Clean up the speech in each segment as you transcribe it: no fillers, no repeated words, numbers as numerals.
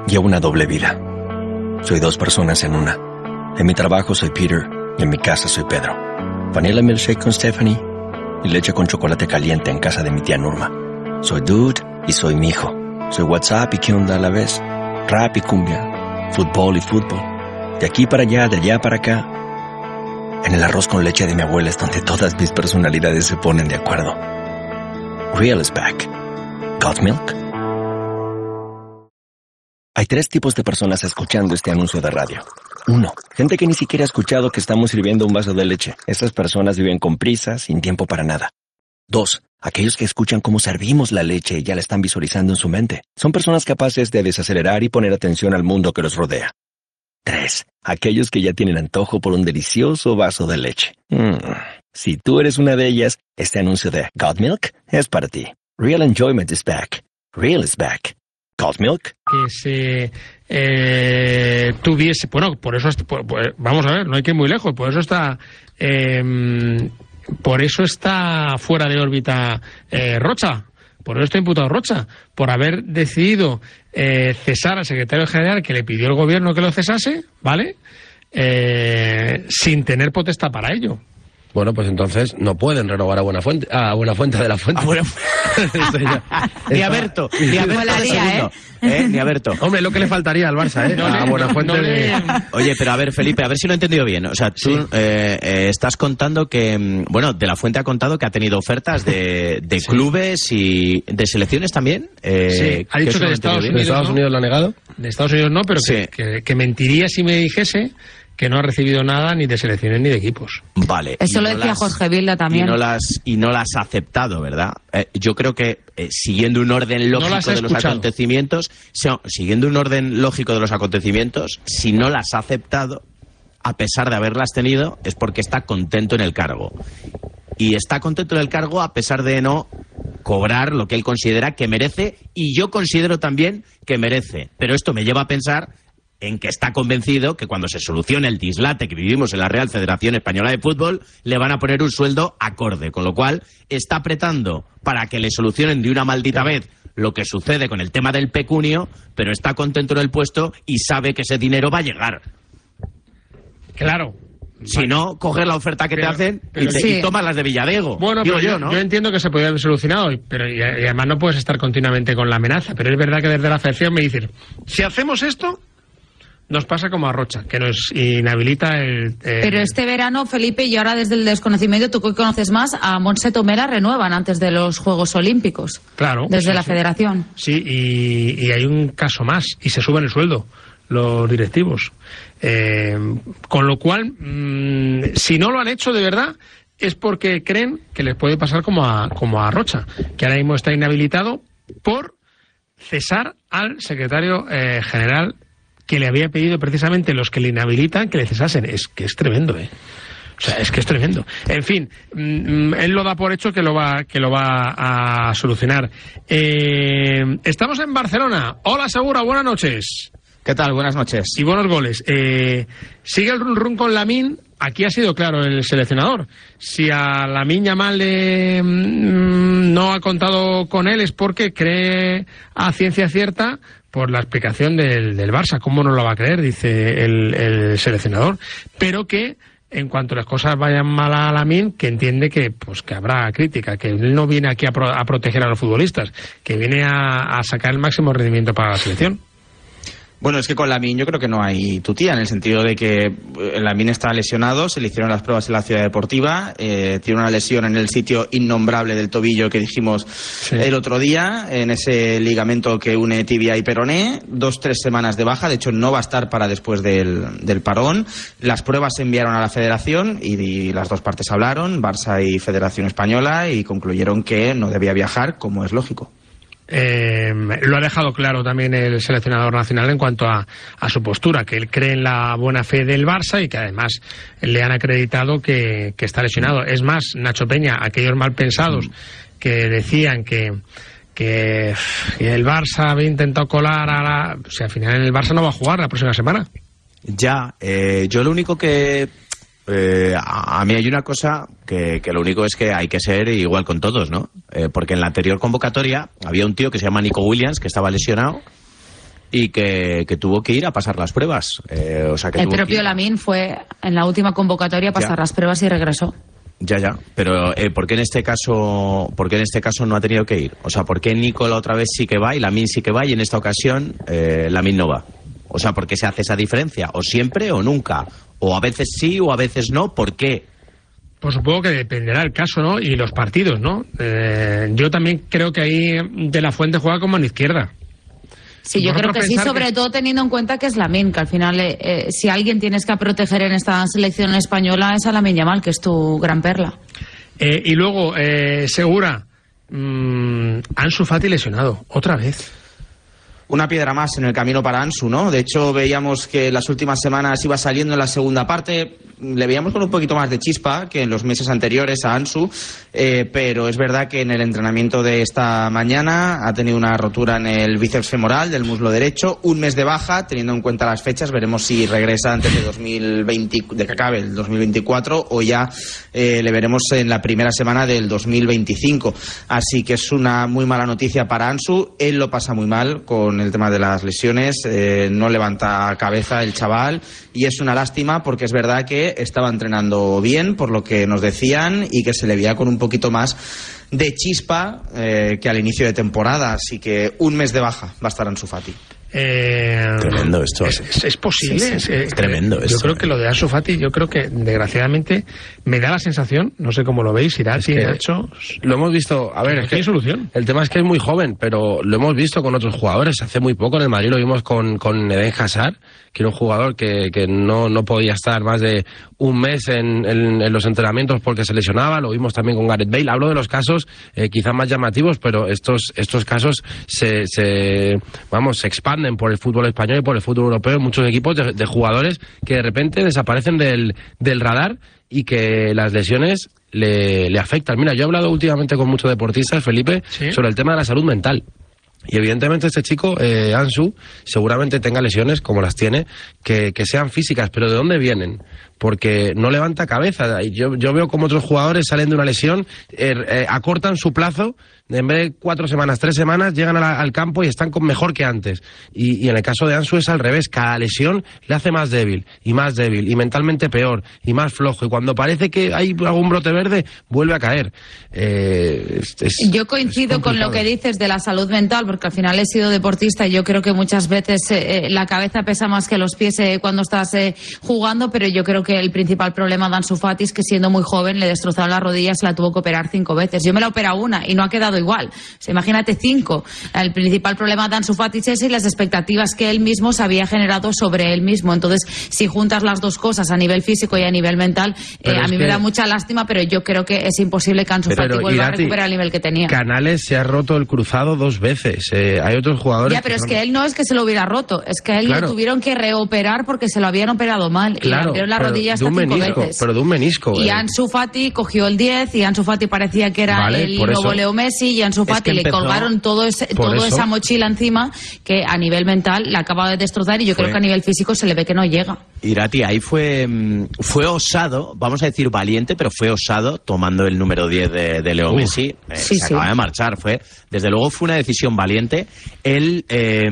Llevo una doble vida. Soy dos personas en una. En mi trabajo soy Peter y en mi casa soy Pedro. Vanilla milkshake con Stephanie y leche con chocolate caliente en casa de mi tía Norma. Soy Dude y soy mi hijo. Soy WhatsApp y qué onda a la vez. Rap y cumbia. Fútbol y fútbol. De aquí para allá, de allá para acá. En el arroz con leche de mi abuela es donde todas mis personalidades se ponen de acuerdo. Real is back. Got milk? Hay 3 tipos de personas escuchando este anuncio de radio. 1. Gente que ni siquiera ha escuchado que estamos sirviendo un vaso de leche. Esas personas viven con prisa, sin tiempo para nada. 2. Aquellos que escuchan cómo servimos la leche y ya la están visualizando en su mente. Son personas capaces de desacelerar y poner atención al mundo que los rodea. 3. Aquellos que ya tienen antojo por un delicioso vaso de leche. Si tú eres una de ellas, este anuncio de Got Milk es para ti. Real enjoyment is back. Real is back. Got Milk. Que se tuviese... Bueno, por eso... vamos a ver, no hay que ir muy lejos. Por eso está fuera de órbita Rocha. Por eso está imputado Rocha. Por haber decidido cesar al secretario general que le pidió el gobierno que lo cesase, ¿vale? Sin tener potestad para ello. Bueno, pues entonces no pueden renovar a Buenafuente de la Fuente. Ni a Berto de segundo. Ni a Berto. Hombre, lo que le faltaría al Barça, a Buenafuente Oye, pero a ver, Felipe, a ver si lo he entendido bien. O sea, tú estás contando que... Bueno, De la Fuente ha contado que ha tenido ofertas de clubes y de selecciones también. Sí, ha dicho que de Estados Unidos lo ha negado. De Estados Unidos no, pero que mentiría si me dijese que no ha recibido nada ni de selecciones ni de equipos. Vale. Eso lo decía Jorge Vilda también. Y no las ha aceptado, ¿verdad? Yo creo que siguiendo un orden lógico de los acontecimientos, si no las ha aceptado, a pesar de haberlas tenido, es porque está contento en el cargo. Y está contento en el cargo a pesar de no cobrar lo que él considera que merece, y yo considero también que merece. Pero esto me lleva a pensar en que está convencido que cuando se solucione el dislate que vivimos en la Real Federación Española de Fútbol, le van a poner un sueldo acorde, con lo cual está apretando para que le solucionen de una maldita vez lo que sucede con el tema del pecunio, pero está contento en el puesto y sabe que ese dinero va a llegar. Claro. Si no, coger la oferta que te hacen y tomas las de Villadego. Bueno, pero yo entiendo que se podría haber solucionado, pero y además no puedes estar continuamente con la amenaza, pero es verdad que desde la federación me dicen, si hacemos esto, nos pasa como a Rocha, que nos inhabilita el... Pero este verano, Felipe, y ahora desde el desconocimiento, tú que conoces más, a Montse Tomera renuevan antes de los Juegos Olímpicos. Claro. Desde la federación. Sí, y hay un caso más, y se suben el sueldo los directivos. Con lo cual, si no lo han hecho de verdad, es porque creen que les puede pasar como a Rocha, que ahora mismo está inhabilitado por cesar al secretario general, que le había pedido precisamente los que le inhabilitan que le cesasen. Es que es tremendo, O sea, es que es tremendo. En fin, él lo da por hecho que lo va a solucionar. Estamos en Barcelona. Hola, Segura, buenas noches. ¿Qué tal? Buenas noches. Y buenos goles. Sigue el run con Lamine. Aquí ha sido claro el seleccionador. Si a Lamine Yamal no ha contado con él es porque cree a ciencia cierta por la explicación del Barça. ¿Cómo no lo va a creer? Dice el seleccionador. Pero que en cuanto las cosas vayan mal a Lamine, que entiende que habrá crítica, que él no viene aquí a proteger a los futbolistas, que viene a sacar el máximo rendimiento para la selección. Bueno, es que con Lamine yo creo que no hay tutía, en el sentido de que Lamine está lesionado, se le hicieron las pruebas en la Ciudad Deportiva, tiene una lesión en el sitio innombrable del tobillo que dijimos el otro día, en ese ligamento que une tibia y peroné, 2-3 semanas de baja, de hecho no va a estar para después del parón. Las pruebas se enviaron a la Federación y las dos partes hablaron, Barça y Federación Española, y concluyeron que no debía viajar, como es lógico. Lo ha dejado claro también el seleccionador nacional en cuanto a su postura, que él cree en la buena fe del Barça y que además le han acreditado que está lesionado. Es más, Nacho Peña, aquellos mal pensados que decían que el Barça había intentado colar o sea, al final el Barça no va a jugar la próxima semana. Ya, yo lo único que... a mí hay una cosa que lo único es que hay que ser igual con todos, ¿no? Porque en la anterior convocatoria había un tío que se llama Nico Williams, que estaba lesionado, y que tuvo que ir a pasar las pruebas. O sea, que el propio Lamine fue en la última convocatoria a pasar las pruebas y regresó. Ya, pero ¿por qué en este caso no ha tenido que ir? O sea, ¿por qué Nicola otra vez sí que va y Lamine sí que va y en esta ocasión Lamine no va? O sea, ¿por qué se hace esa diferencia? ¿O siempre o nunca? ¿O a veces sí o a veces no? ¿Por qué? Pues supongo que dependerá el caso, ¿no? Y los partidos, ¿no? Yo también creo que ahí De La Fuente juega con mano izquierda. Sí, yo creo que sí, sobre todo teniendo en cuenta que es Lamine, que al final, si alguien tienes que proteger en esta selección española es a Lamine Yamal, que es tu gran perla. Y luego, Segura, Ansu Fati lesionado, otra vez. Una piedra más en el camino para Ansu, ¿no? De hecho, veíamos que las últimas semanas iba saliendo en la segunda parte. Le veíamos con un poquito más de chispa que en los meses anteriores a Ansu, pero es verdad que en el entrenamiento de esta mañana ha tenido una rotura en el bíceps femoral del muslo derecho, un mes de baja, teniendo en cuenta las fechas, veremos si regresa antes de que acabe el 2024 o ya le veremos en la primera semana del 2025. Así que es una muy mala noticia para Ansu, él lo pasa muy mal con el tema de las lesiones, no levanta cabeza el chaval y es una lástima porque es verdad que estaba entrenando bien, por lo que nos decían, y que se le veía con un poquito más de chispa que al inicio de temporada, así que un mes de baja va a estar Ansu Fati. Tremendo esto. Es posible. Sí. Es tremendo esto. Yo creo que lo de Ansu Fati, yo creo que desgraciadamente me da la sensación, no sé cómo lo veis, Irati, Nacho. Lo hemos visto, a ver, es que hay solución. El tema es que es muy joven, pero lo hemos visto con otros jugadores. Hace muy poco en el Madrid lo vimos con Eden Hazard, que era un jugador que no podía estar más de un mes en los entrenamientos porque se lesionaba. Lo vimos también con Gareth Bale. Hablo de los casos quizás más llamativos, pero estos casos se expanden por el fútbol español y por el fútbol europeo en muchos equipos de jugadores que de repente desaparecen del radar y que las lesiones le afectan. Mira, yo he hablado últimamente con muchos deportistas, Felipe, sobre el tema de la salud mental. Y evidentemente este chico, Ansu, seguramente tenga lesiones, como las tiene, que sean físicas, pero ¿de dónde vienen? Porque no levanta cabeza. Yo veo como otros jugadores salen de una lesión, acortan su plazo, en vez de 4 semanas, 3 semanas, llegan al campo y están mejor que antes. Y en el caso de Ansu es al revés, cada lesión le hace más débil, y mentalmente peor, y más flojo. Y cuando parece que hay algún brote verde, vuelve a caer. Yo coincido con lo que dices de la salud mental, porque al final he sido deportista y yo creo que muchas veces la cabeza pesa más que los pies cuando estás jugando, pero yo creo que el principal problema de Ansu Fati es que siendo muy joven le destrozaron las rodillas, se la tuvo que operar 5 veces. Yo me la he operado una y no ha quedado igual. O sea, imagínate 5. El principal problema de Ansu Fati es ese y las expectativas que él mismo se había generado sobre él mismo. Entonces, si juntas las dos cosas a nivel físico y a nivel mental, a mí me da mucha lástima, pero yo creo que es imposible que Ansu Fati vuelva a recuperar el nivel que tenía. Canales se ha roto el cruzado 2 veces. Hay otros jugadores... Ya, pero es que él no es que se lo hubiera roto, es que a él le tuvieron que reoperar porque se lo habían operado mal. Y le abrieron la rodilla hasta 5 veces. Pero de un menisco. Y Ansu Fati cogió el 10 y Ansu Fati parecía que era el nuevo Leo Messi y Ansu Fati le colgaron toda esa mochila encima que a nivel mental la acaba de destrozar y yo creo que a nivel físico se le ve que no llega. Irati, ahí fue osado, vamos a decir valiente, pero fue osado tomando el número 10 de Leo Messi. Se acaba de marchar. Desde luego fue una decisión valiente. Él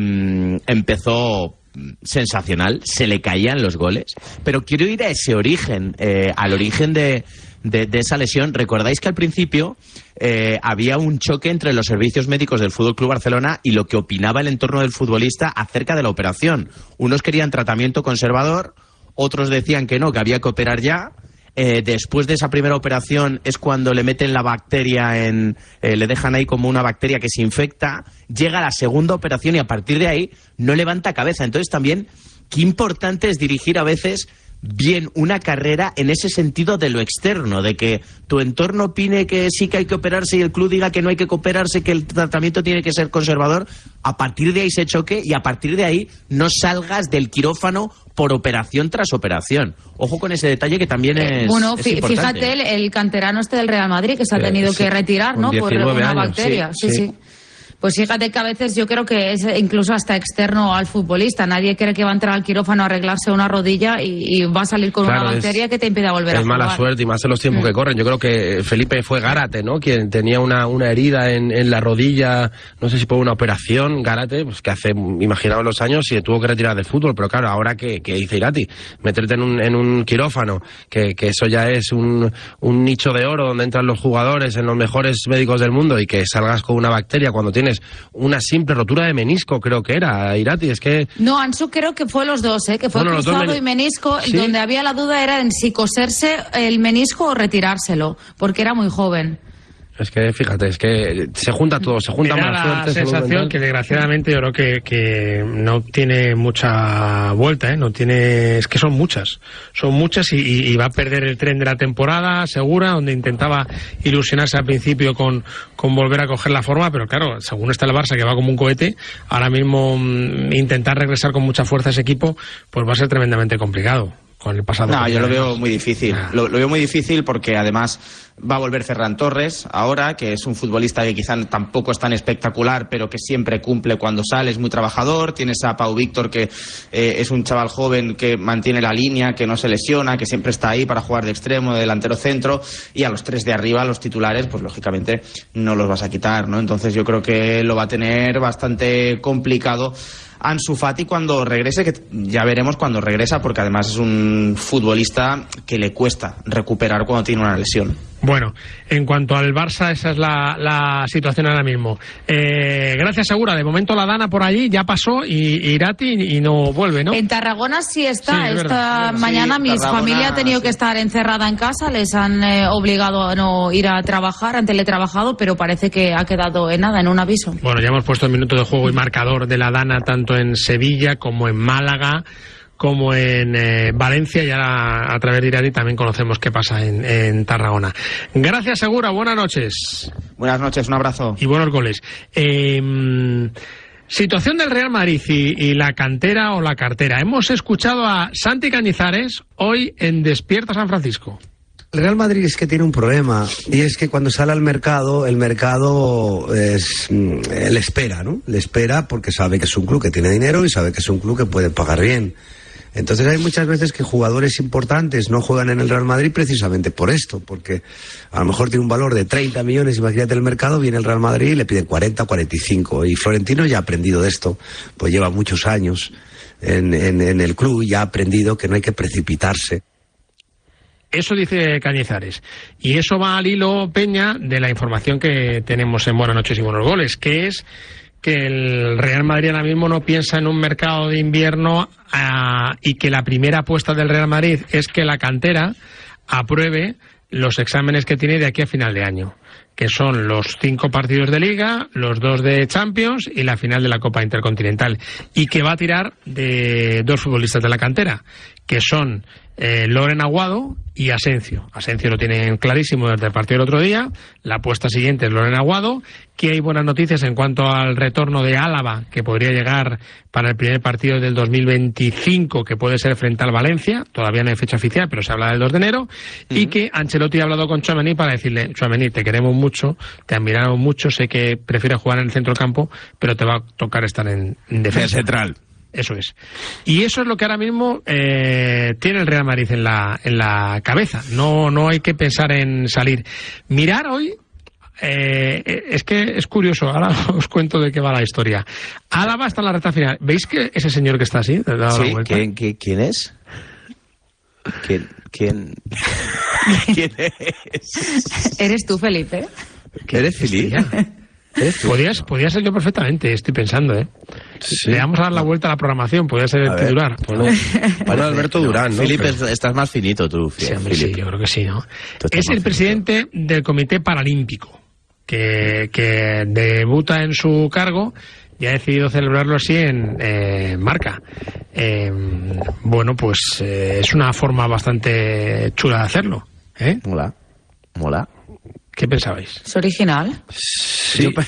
empezó sensacional, se le caían los goles, pero quiero ir a ese origen, al origen de esa lesión. Recordáis que al principio había un choque entre los servicios médicos del FC Barcelona y lo que opinaba el entorno del futbolista acerca de la operación. Unos querían tratamiento conservador, otros decían que no, que había que operar ya. Después de esa primera operación es cuando le meten la bacteria le dejan ahí como una bacteria que se infecta, llega la segunda operación y a partir de ahí no levanta cabeza. Entonces también qué importante es dirigir a veces bien una carrera en ese sentido de lo externo, de que tu entorno opine que sí que hay que operarse y el club diga que no hay que operarse, que el tratamiento tiene que ser conservador. A partir de ahí se choque y a partir de ahí no salgas del quirófano por operación tras operación. Ojo con ese detalle que también es fíjate el canterano del Real Madrid que se ha tenido que retirar, ¿no? Por una bacteria. Sí. Pues fíjate que a veces yo creo que es incluso hasta externo al futbolista. Nadie cree que va a entrar al quirófano a arreglarse una rodilla y va a salir con una bacteria que te impida volver a jugar. Es mala suerte y más en los tiempos que corren. Yo creo que Felipe fue Gárate, ¿no? Quien tenía una herida en la rodilla, no sé si por una operación. Gárate, pues que hace, imaginaos los años, y tuvo que retirar del fútbol. Pero claro, ahora que dice Irati, meterte en un quirófano, que eso ya es un nicho de oro donde entran los jugadores en los mejores médicos del mundo, y que salgas con una bacteria cuando tienes una simple rotura de menisco, creo que era, Irati, es que... No, Ansu creo que fue los dos, que fue cruzado y menisco, ¿sí? Donde había la duda era en si coserse el menisco o retirárselo, porque era muy joven. Es que, fíjate, es que se junta todo, se junta mala suerte. La sensación que desgraciadamente yo creo que no tiene mucha vuelta, no tiene, es que son muchas y va a perder el tren de la temporada segura, donde intentaba ilusionarse al principio con volver a coger la forma, pero claro, según está el Barça, que va como un cohete, ahora mismo intentar regresar con mucha fuerza a ese equipo, pues va a ser tremendamente complicado. Con el pasado. No, yo lo veo muy difícil. Lo veo muy difícil porque además va a volver Ferran Torres ahora, que es un futbolista que quizá tampoco es tan espectacular, pero que siempre cumple cuando sale, es muy trabajador. Tienes a Pau Víctor, que es un chaval joven que mantiene la línea, que no se lesiona, que siempre está ahí para jugar de extremo, de delantero centro, y a los tres de arriba, los titulares, pues lógicamente no los vas a quitar, ¿no? Entonces yo creo que lo va a tener bastante complicado Ansu Fati cuando regrese, que ya veremos cuando regresa, porque además es un futbolista que le cuesta recuperar cuando tiene una lesión. Bueno, en cuanto al Barça, esa es la situación ahora mismo. Gracias, Segura. De momento la Dana por allí ya pasó y Irati y no vuelve, ¿no? En Tarragona sí está. Sí, Esta mañana mi familia ha tenido que estar encerrada en casa. Les han obligado a no ir a trabajar, han teletrabajado, pero parece que ha quedado en nada, en un aviso. Bueno, ya hemos puesto el minuto de juego y marcador de la Dana tanto en Sevilla como en Málaga, como en Valencia, y ahora a través de Irati también conocemos qué pasa en Tarragona. Gracias, Segura, buenas noches. Buenas noches, un abrazo. Y buenos goles. Situación del Real Madrid y la cantera o la cartera. Hemos escuchado a Santi Cañizares hoy en Despierta San Francisco. El Real Madrid es que tiene un problema, y es que cuando sale al mercado, el mercado le espera, ¿no? Le espera porque sabe que es un club que tiene dinero y sabe que es un club que puede pagar bien. Entonces hay muchas veces que jugadores importantes no juegan en el Real Madrid precisamente por esto, porque a lo mejor tiene un valor de 30 millones, imagínate el mercado, viene el Real Madrid y le piden 40 o 45, y Florentino ya ha aprendido de esto, pues lleva muchos años en el club y ya ha aprendido que no hay que precipitarse. Eso dice Cañizares. Y eso va al hilo, Peña, de la información que tenemos en Buenas noches y buenos goles, que es que el Real Madrid ahora mismo no piensa en un mercado de invierno y que la primera apuesta del Real Madrid es que la cantera apruebe los exámenes que tiene de aquí a final de año, que son los 5 partidos de Liga, los 2 de Champions y la final de la Copa Intercontinental, y que va a tirar de 2 futbolistas de la cantera, que son Loren Aguado y Asencio. Asencio lo tienen clarísimo desde el partido del otro día. La apuesta siguiente es Loren Aguado, que hay buenas noticias en cuanto al retorno de Álava, que podría llegar para el primer partido del 2025, que puede ser frente al Valencia. Todavía no hay fecha oficial, pero se habla del 2 de enero. Y que Ancelotti ha hablado con Tchouaméni para decirle: Tchouaméni, te queremos mucho, te admiramos mucho, sé que prefieres jugar en el centro del campo, pero te va a tocar estar en defensa central. Eso es. Y eso es lo que ahora mismo tiene el Real Madrid en la cabeza. No hay que pensar en salir. Mirar hoy, es que es curioso, ahora os cuento de qué va la historia. Álava está en la recta final. ¿Veis que ese señor que está así? Sí, ¿quién es? ¿Quién es? ¿Eres tú, Felipe? ¿Eres Felipe? Podría ser yo perfectamente, estoy pensando, Sí. Le vamos a dar la vuelta a la programación, podría ser el titular. Bueno, Alberto Durán, ¿no? Felipe, estás más finito tú. Sí, hombre, sí, yo creo que sí, ¿no? Es el presidente del Comité Paralímpico, que debuta en su cargo y ha decidido celebrarlo así en Marca. Bueno, pues es una forma bastante chula de hacerlo, Mola. ¿Qué pensabais? ¿Es original? Sí.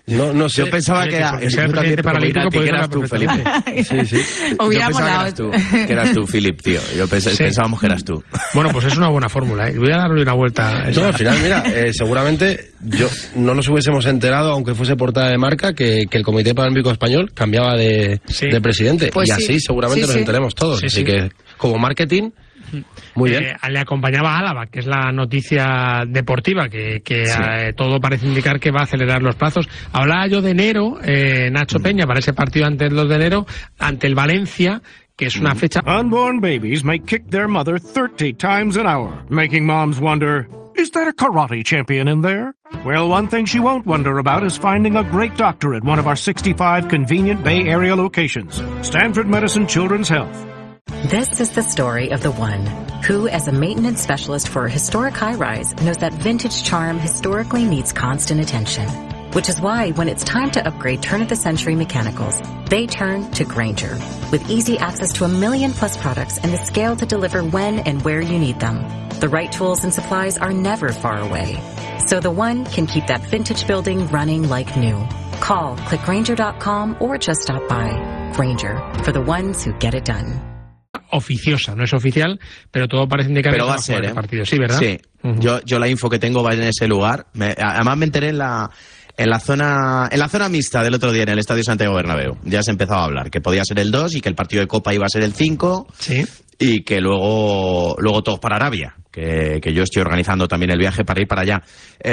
No sé. Yo pensaba que era... Ser presidente paralímpico que podría eras tú, Felipe. Sí. Hubiera Yo pensaba que eras tú, Philip, tío. Pensábamos que eras tú. Bueno, pues es una buena fórmula, ¿eh? Voy a darle una vuelta. No, al final, mira, seguramente no nos hubiésemos enterado, aunque fuese portada de marca, que el Comité Paralímpico Español cambiaba de presidente. Pues y así seguramente nos enteremos todos. Así que, como marketing... Muy bien. Le acompañaba Álava, que es la noticia deportiva, que todo parece indicar que va a acelerar los plazos. Hablaba yo de enero, Nacho Peña, para ese partido ante el 2 de enero, ante el Valencia, que es una fecha... Unborn babies may kick their mother 30 times an hour, making moms wonder, is there a karate champion in there? Well, one thing she won't wonder about is finding a great doctor at one of our 65 convenient Bay Area locations. Stanford Medicine Children's Health. This is the story of the one who, as a maintenance specialist for a historic high-rise, knows that vintage charm historically needs constant attention. Which is why, when it's time to upgrade turn-of-the-century mechanicals, they turn to Grainger. With easy access to 1 million-plus products and the scale to deliver when and where you need them. The right tools and supplies are never far away. So the one can keep that vintage building running like new. Call, click Grainger.com, or just stop by. Grainger, for the ones who get it done. Oficiosa, no es oficial, pero todo parece indicar pero que va a ser, el partido, sí, ¿verdad? Sí. Yo la info que tengo va en ese lugar. Además me enteré en la zona mixta del otro día en el Estadio Santiago Bernabéu. Ya se empezaba a hablar que podía ser el 2 y que el partido de Copa iba a ser el 5. Sí. Y que luego todos para Arabia, que yo estoy organizando también el viaje para ir para allá.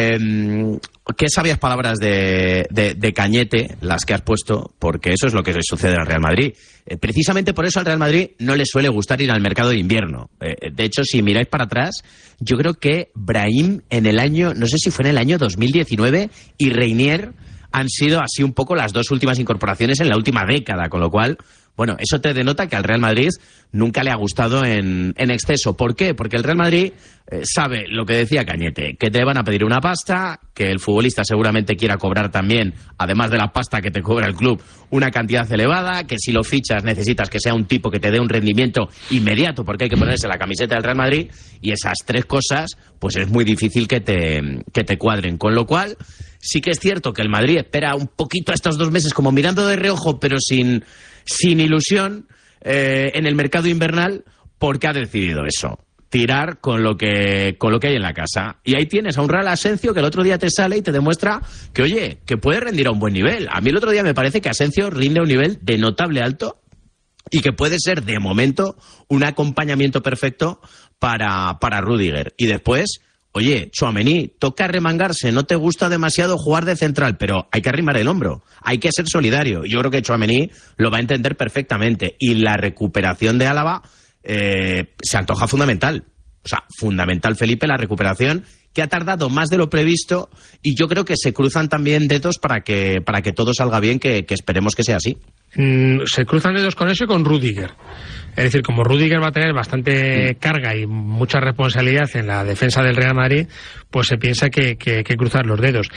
Qué sabias palabras de Cañete las que has puesto, porque eso es lo que sucede al Real Madrid. Precisamente por eso al Real Madrid no le suele gustar ir al mercado de invierno. De hecho, si miráis para atrás, yo creo que Brahim en el año, no sé si fue en el año 2019, y Reinier han sido así un poco las dos últimas incorporaciones en la última década, con lo cual... Bueno, eso te denota que al Real Madrid nunca le ha gustado en exceso. ¿Por qué? Porque el Real Madrid sabe lo que decía Cañete, que te van a pedir una pasta, que el futbolista seguramente quiera cobrar también, además de la pasta que te cobra el club, una cantidad elevada, que si lo fichas necesitas que sea un tipo que te dé un rendimiento inmediato, porque hay que ponerse la camiseta del Real Madrid, y esas tres cosas, pues es muy difícil que te cuadren. Con lo cual, sí que es cierto que el Madrid espera un poquito a estos 2 meses como mirando de reojo, pero sin ilusión en el mercado invernal, porque ha decidido eso, tirar con lo que hay en la casa. Y ahí tienes a un Real Asencio que el otro día te sale y te demuestra que, oye, que puede rendir a un buen nivel. A mí el otro día me parece que Asencio rinde a un nivel de notable alto y que puede ser, de momento, un acompañamiento perfecto para Rüdiger. Y después... Oye, Tchouaméni, toca remangarse, no te gusta demasiado jugar de central, pero hay que arrimar el hombro, hay que ser solidario. Yo creo que Tchouaméni lo va a entender perfectamente y la recuperación de Álava se antoja fundamental. O sea, fundamental, Felipe, la recuperación, que ha tardado más de lo previsto, y yo creo que se cruzan también dedos para que todo salga bien, que esperemos que sea así. Se cruzan dedos con eso y con Rüdiger. Es decir, como Rüdiger va a tener bastante carga y mucha responsabilidad en la defensa del Real Madrid, pues se piensa que hay que cruzar los dedos.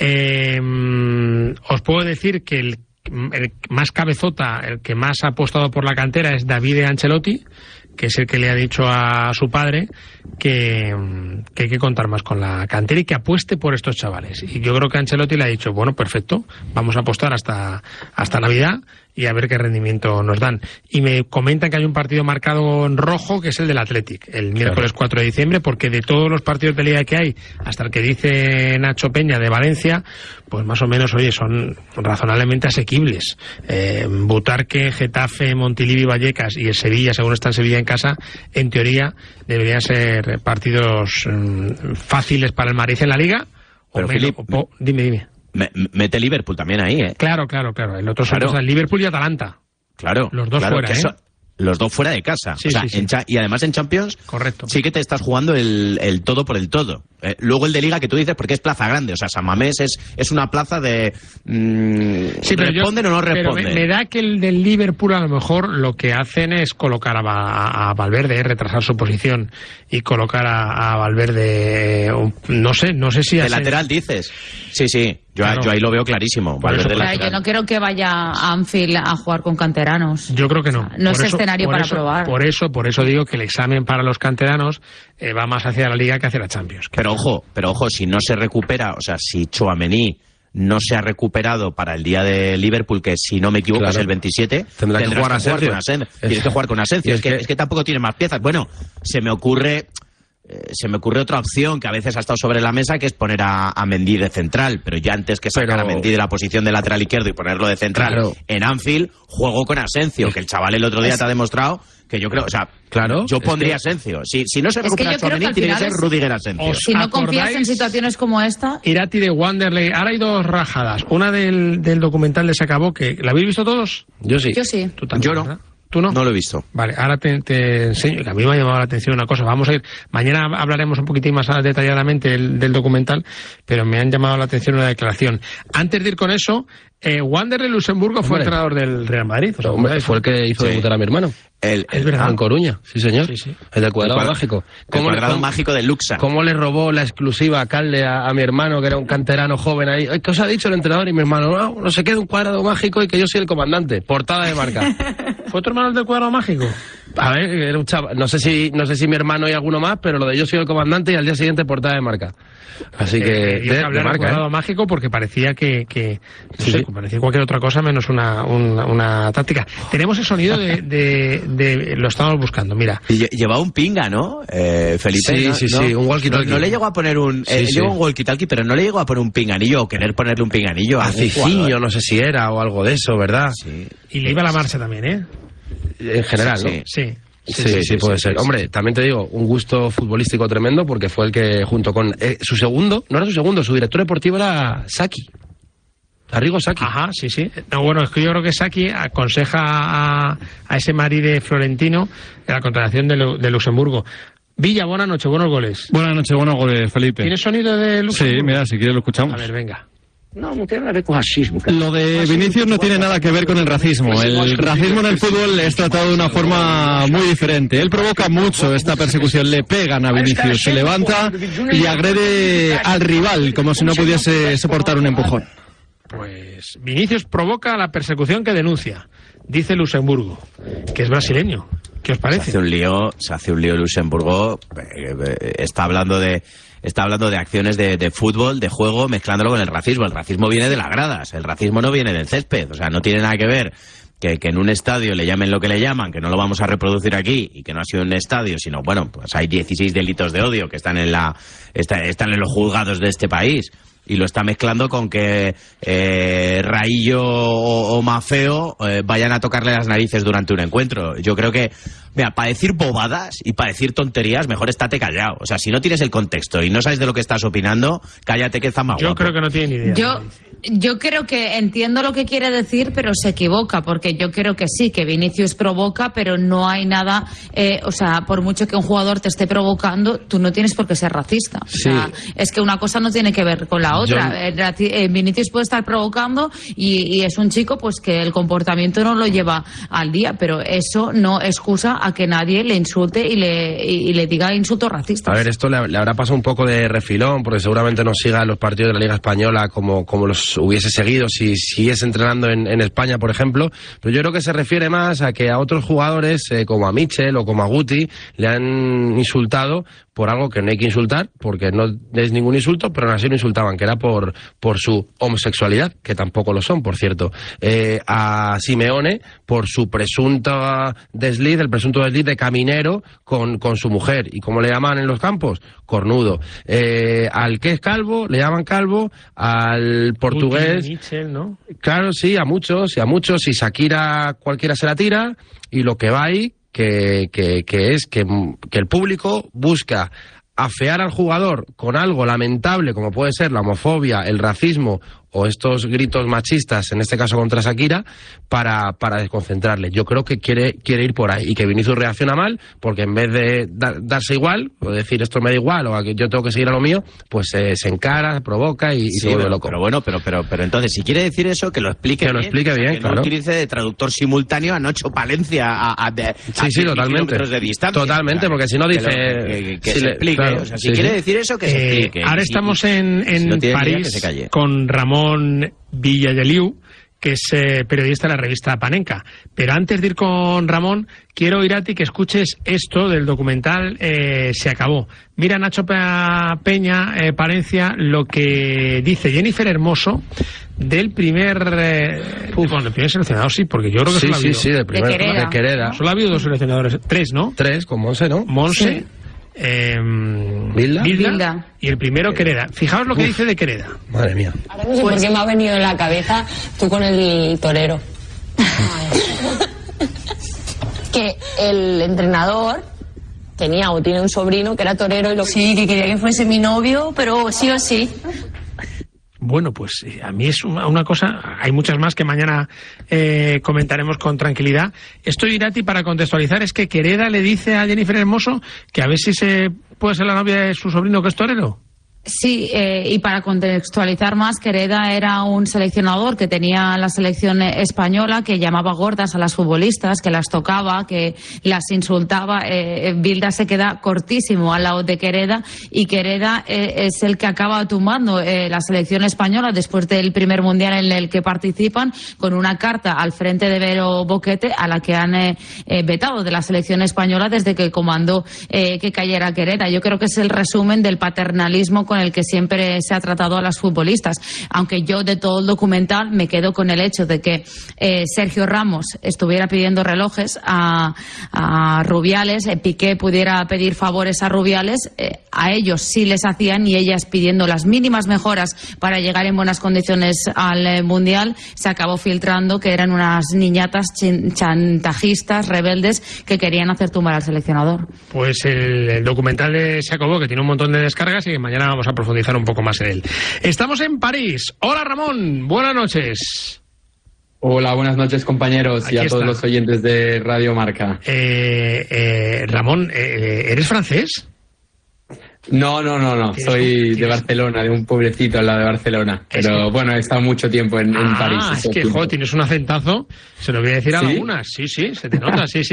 Os puedo decir que el más cabezota, el que más ha apostado por la cantera es Davide Ancelotti, que es el que le ha dicho a su padre que hay que contar más con la cantera y que apueste por estos chavales. Y yo creo que Ancelotti le ha dicho, bueno, perfecto, vamos a apostar hasta Navidad y a ver qué rendimiento nos dan. Y me comentan que hay un partido marcado en rojo, que es el del Athletic, el miércoles 4 de diciembre, porque de todos los partidos de Liga que hay, hasta el que dice Nacho Peña de Valencia, pues más o menos, oye, son razonablemente asequibles. Butarque, Getafe, Montilivi, Vallecas y el Sevilla, según está en Sevilla en casa, en teoría deberían ser partidos fáciles para el Madrid en la Liga. Pero Philip, dime. Mete Liverpool también ahí, ¿eh? Claro. El otro son el Liverpool y Atalanta. Claro. Los dos fuera, Los dos fuera de casa. Sí, o sea, sí. Y además en Champions, correcto, sí que te estás jugando el todo por el todo. Luego el de Liga que tú dices, porque es plaza grande. O sea, San Mamés es una plaza de... ¿responden o no responden? Pero me da que el del Liverpool a lo mejor lo que hacen es colocar a Valverde, retrasar su posición y colocar a Valverde... No sé si... ¿De lateral dices? Sí. Yo ahí lo veo clarísimo. Yo no quiero que vaya a Anfield a jugar con canteranos. Yo creo que no. O sea, no es escenario para probar. Por eso digo que el examen para los canteranos va más hacia la Liga que hacia la Champions. Pero ojo, si no se recupera, o sea, si Tchouaméni no se ha recuperado para el día de Liverpool, que si no me equivoco es el 27, tendrás que jugar con Asensio. Tienes que jugar con Asensio. Es que tampoco tiene más piezas. Bueno, se me ocurre otra opción que a veces ha estado sobre la mesa, que es poner a Mendy de central, pero ya antes que sacar a Mendy de la posición de lateral izquierdo y ponerlo de central en Anfield, juego con Asensio, que el chaval el otro día te ha demostrado que yo creo, o sea, yo pondría Asensio. Si no se recupera Tchouaméni, tiene que ser Rudiger Asensio. Si no confías en situaciones como esta... Irati de Wanderley. Ahora hay dos rajadas. Una del documental de Se Acabó, que ¿la habéis visto todos? Yo sí. Yo sí. Tú también, yo no. ¿verdad? ¿Tú no? No lo he visto. Vale, ahora te enseño, que a mí me ha llamado la atención una cosa. Vamos a ir, mañana hablaremos un poquitín más detalladamente del documental, pero me han llamado la atención una declaración. Antes de ir con eso, Wanderley Luxemburgo fue entrenador del Real Madrid. O sea, fue el que hizo debutar a mi hermano. Es verdad. En Coruña, sí señor. Sí. El del cuadrado mágico. El cuadrado mágico de Luxa. ¿Cómo le robó la exclusiva a Calde a mi hermano, que era un canterano joven ahí? ¿Qué os ha dicho el entrenador? Y mi hermano, no se quede un cuadrado mágico y que yo soy el comandante. Portada de Marca. ¿Fue tu hermano el del cuadrado mágico? A ver, era un chaval. No sé si mi hermano y alguno más, pero lo de yo soy el comandante y al día siguiente portada de Marca. Así que de Marca, cuadrado mágico, porque parecía parecía cualquier otra cosa menos una táctica. Tenemos el sonido de lo estamos buscando, mira. Llevaba un pinga, ¿no? Felipe. Sí, un walkie-talkie. No le llegó a poner un walkie-talkie, pero no le llegó a poner un pinganillo o querer ponerle un pinganillo a Cicinho, no sé si era o algo de eso, ¿verdad? Sí. Y le iba a la marcha también, ¿eh? En general, ¿no? Sí, puede ser. Hombre, también te digo, un gusto futbolístico tremendo, porque fue el que, junto con su director deportivo era Saki. Arrigo Saki. Ajá, sí. No, bueno, es que yo creo que Saki aconseja a ese Madrid de Florentino en la contratación de Luxemburgo. Villa, buenas noches, buenos goles. Buenas noches, buenos goles, Felipe. ¿Tienes sonido de Luxemburgo? Sí, mira, si quieres lo escuchamos. A ver, venga. No tiene nada que ver con racismo. Lo de Vinicius no tiene nada que ver con el racismo. El racismo en el fútbol es tratado de una forma muy diferente. Él provoca mucho esta persecución. Le pegan a Vinicius, se levanta y agrede al rival como si no pudiese soportar un empujón. Pues Vinicius provoca la persecución que denuncia, dice Luxemburgo, que es brasileño. ¿Qué os parece? Se hace un lío Luxemburgo. Está hablando de acciones de fútbol, de juego, mezclándolo con el racismo. El racismo viene de las gradas, el racismo no viene del césped. O sea, no tiene nada que ver que en un estadio le llamen lo que le llaman, que no lo vamos a reproducir aquí, y que no ha sido un estadio, sino, bueno, pues hay 16 delitos de odio que están en los juzgados de este país. Y lo está mezclando con que Raillo o Mafeo vayan a tocarle las narices durante un encuentro. Yo creo que, mira, para decir bobadas y para decir tonterías, mejor estate callado. O sea, si no tienes el contexto y no sabes de lo que estás opinando, cállate, que está más guapo. Yo creo que no tiene ni idea. Yo creo que entiendo lo que quiere decir, pero se equivoca, porque yo creo que sí, que Vinicius provoca, pero no hay nada, o sea, por mucho que un jugador te esté provocando, tú no tienes por qué ser racista. O sea, es que una cosa no tiene que ver con la otra. Vinicius puede estar provocando y es un chico pues que el comportamiento no lo lleva al día, pero eso no excusa a que nadie le insulte y le diga insultos racistas. A ver, esto le habrá pasado un poco de refilón, porque seguramente no siga los partidos de la Liga Española como los hubiese seguido si siguiese entrenando en España, por ejemplo, pero yo creo que se refiere más a que a otros jugadores, como a Michel o como a Guti, le han insultado por algo que no hay que insultar, porque no es ningún insulto, pero aún así lo insultaban, que era por su homosexualidad, que tampoco lo son, por cierto. A Simeone, por su presunto desliz de Caminero con su mujer. ¿Y cómo le llaman en los campos? Cornudo. Al que es calvo, le llaman calvo. Al portugués... Michel, ¿no? Claro, sí, a muchos. Y Shakira cualquiera se la tira. Y lo que va ahí, que es que el público busca afear al jugador con algo lamentable como puede ser la homofobia, el racismo o estos gritos machistas, en este caso contra Shakira, para desconcentrarle. Yo creo que quiere ir por ahí, y que Vinicius reacciona mal, porque en vez de darse igual, o decir esto me da igual, o que yo tengo que seguir a lo mío, pues se encara, provoca y se vuelve loco. Pero bueno, pero entonces, si quiere decir eso, que lo explique bien. Que lo explique bien, que claro. No utilice de traductor simultáneo a Nacho Palencia a totalmente. kilómetros de distancia. Totalmente, porque si no dice... Que se explique. Claro, o sea, si quiere decir eso, que se explique. Ahora estamos en París con Ramón Villayeliu, que es periodista de la revista Panenka. Pero antes de ir con Ramón, quiero ir a ti que escuches esto del documental Se acabó. Mira, Nacho Peña, Palencia, lo que dice Jennifer Hermoso del primer... bueno, el primer seleccionador, sí, porque yo creo que solo ha habido... Sí, del primer, de Quereda. Solo ha habido 2 seleccionadores, 3, ¿no? 3, con Monse, ¿no? Monse... Sí. Bilda y el primero Quereda. Fijaos lo que dice de Quereda. Madre mía. Ahora no sé por qué me ha venido en la cabeza tú con el torero. Que el entrenador tenía o tiene un sobrino que era torero y lo... Sí, que quería que fuese mi novio, pero sí o sí. Bueno, pues a mí es una cosa, hay muchas más que mañana comentaremos con tranquilidad. Esto, Irati, para contextualizar, es que Quereda le dice a Jennifer Hermoso que a ver si se puede ser la novia de su sobrino que es torero. Sí, y para contextualizar más, Quereda era un seleccionador que tenía la selección española, que llamaba gordas a las futbolistas, que las tocaba, que las insultaba. Bilda se queda cortísimo al lado de Quereda, y Quereda es el que acaba tumbando la selección española después del primer mundial en el que participan, con una carta al frente de Vero Boquete, a la que han vetado de la selección española desde que comandó que cayera Quereda. Yo creo que es el resumen del paternalismo con el que siempre se ha tratado a las futbolistas, aunque yo de todo el documental me quedo con el hecho de que Sergio Ramos estuviera pidiendo relojes a Rubiales, Piqué pudiera pedir favores a Rubiales, a ellos sí les hacían, y ellas pidiendo las mínimas mejoras para llegar en buenas condiciones al Mundial. Se acabó filtrando que eran unas niñatas chantajistas, rebeldes, que querían hacer tumbar al seleccionador. Pues el documental se acabó, que tiene un montón de descargas, y que mañana vamos a profundizar un poco más en él. Estamos en París. Hola, Ramón, buenas noches. Hola, buenas noches, compañeros. Aquí y a todos los oyentes de Radio Marca. Ramón, ¿eres francés? No. Soy de Barcelona, de un pueblecito al lado de Barcelona. Pero bueno, he estado mucho tiempo en París. Es que, tienes un acentazo. Se lo voy a decir a algunas. Sí, se te nota, sí.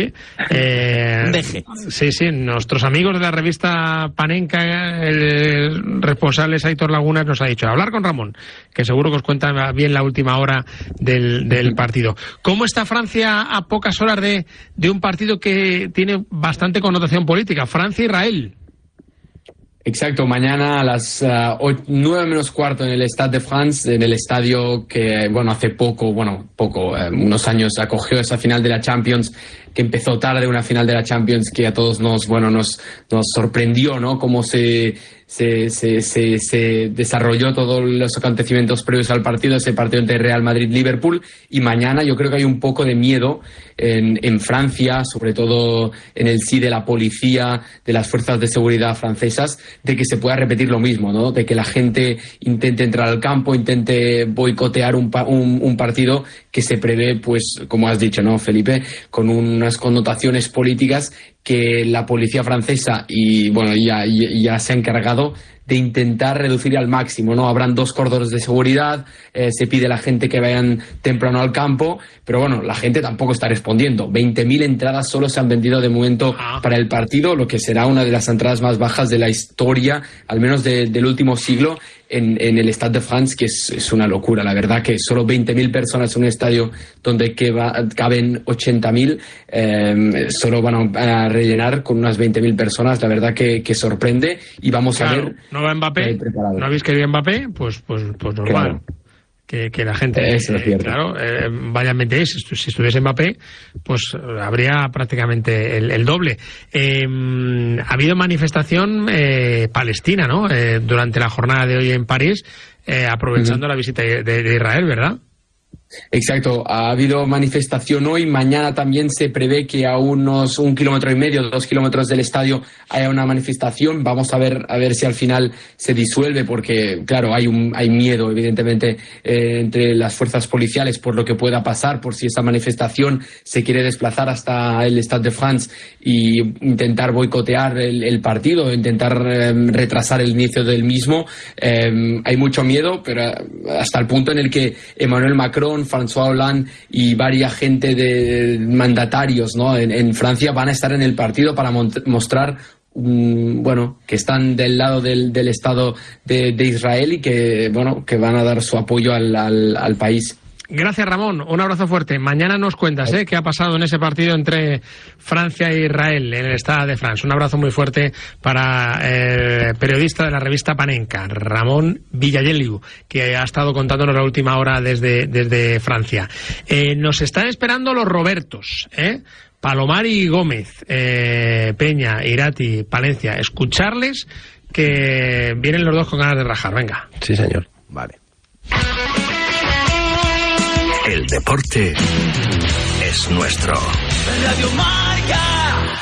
Sí, nuestros amigos de la revista Panenka, el responsable es Aitor Lagunas, nos ha dicho hablar con Ramón, que seguro que os cuenta bien la última hora del partido. ¿Cómo está Francia a pocas horas de un partido que tiene bastante connotación política? Francia-Israel. Exacto, mañana a las 9 menos cuarto en el Stade de France, en el estadio que, hace unos años acogió esa final de la Champions, que empezó tarde, una final de la Champions que a todos nos sorprendió, ¿no? Cómo se desarrolló todos los acontecimientos previos al partido, ese partido entre Real Madrid-Liverpool, y mañana yo creo que hay un poco de miedo en Francia, sobre todo en el sí de la policía, de las fuerzas de seguridad francesas, de que se pueda repetir lo mismo, ¿no? De que la gente intente entrar al campo, intente boicotear un partido que se prevé, pues, como has dicho, ¿no, Felipe? Con unas connotaciones políticas que la policía francesa ya se ha encargado de intentar reducir al máximo, ¿no? Habrán 2 cordones de seguridad, se pide a la gente que vayan temprano al campo, pero la gente tampoco está respondiendo. 20.000 entradas solo se han vendido de momento para el partido, lo que será una de las entradas más bajas de la historia, al menos del último siglo, en el Stade de France, que es una locura. La verdad que solo 20.000 personas en un estadio donde caben 80.000, solo van a rellenar con unas 20.000 personas. La verdad que sorprende, y vamos a ver. ¿No va Mbappé? ¿No habéis querido Mbappé? Pues normal. Claro. Que la gente, vaya en mente. Si estuviese Mbappé, pues habría prácticamente el doble. Ha habido manifestación palestina, ¿no? Durante la jornada de hoy en París, aprovechando la visita de Israel, ¿verdad? Exacto, ha habido manifestación hoy. Mañana también se prevé que a unos 1,5 kilómetros, 2 kilómetros del estadio haya una manifestación. Vamos a ver si al final se disuelve, porque claro, hay miedo evidentemente entre las fuerzas policiales por lo que pueda pasar, por si esa manifestación se quiere desplazar hasta el Stade de France y intentar boicotear el partido, intentar retrasar el inicio del mismo. Hay mucho miedo, pero hasta el punto en el que Emmanuel Macron, François Hollande y varias gente de mandatarios, ¿no? en Francia van a estar en el partido para mostrar que están del lado del Estado de Israel, y que van a dar su apoyo al país. Gracias, Ramón. Un abrazo fuerte. Mañana nos cuentas qué ha pasado en ese partido entre Francia e Israel en el Stade de France. Un abrazo muy fuerte para el periodista de la revista Panenka, Ramón Villayeliu, que ha estado contándonos la última hora desde Francia. Nos están esperando los Robertos, Palomar y Gómez, Peña, Irati, Palencia. Escucharles, que vienen los dos con ganas de rajar. Venga. Sí, señor. Vale. El deporte es nuestro. Radio Marca.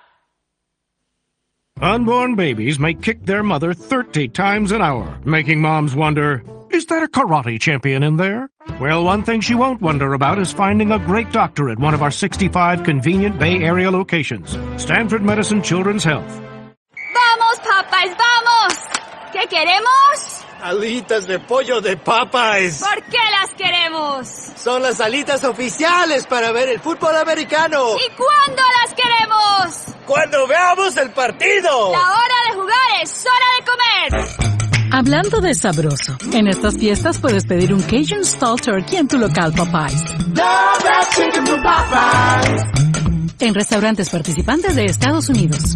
Unborn babies may kick their mother 30 times an hour, making moms wonder, is there a karate champion in there? Well, one thing she won't wonder about is finding a great doctor at one of our 65 convenient Bay Area locations. Stanford Medicine Children's Health. ¡Vamos, Popeyes, vamos! ¿Qué queremos? Alitas de pollo de Popeyes. ¿Por qué las queremos? Son las alitas oficiales para ver el fútbol americano. ¿Y cuándo las queremos? ¡Cuando veamos el partido! La hora de jugar es hora de comer. Hablando de sabroso, en estas fiestas puedes pedir un Cajun Stall Turkey en tu local Popeyes. En restaurantes participantes de Estados Unidos.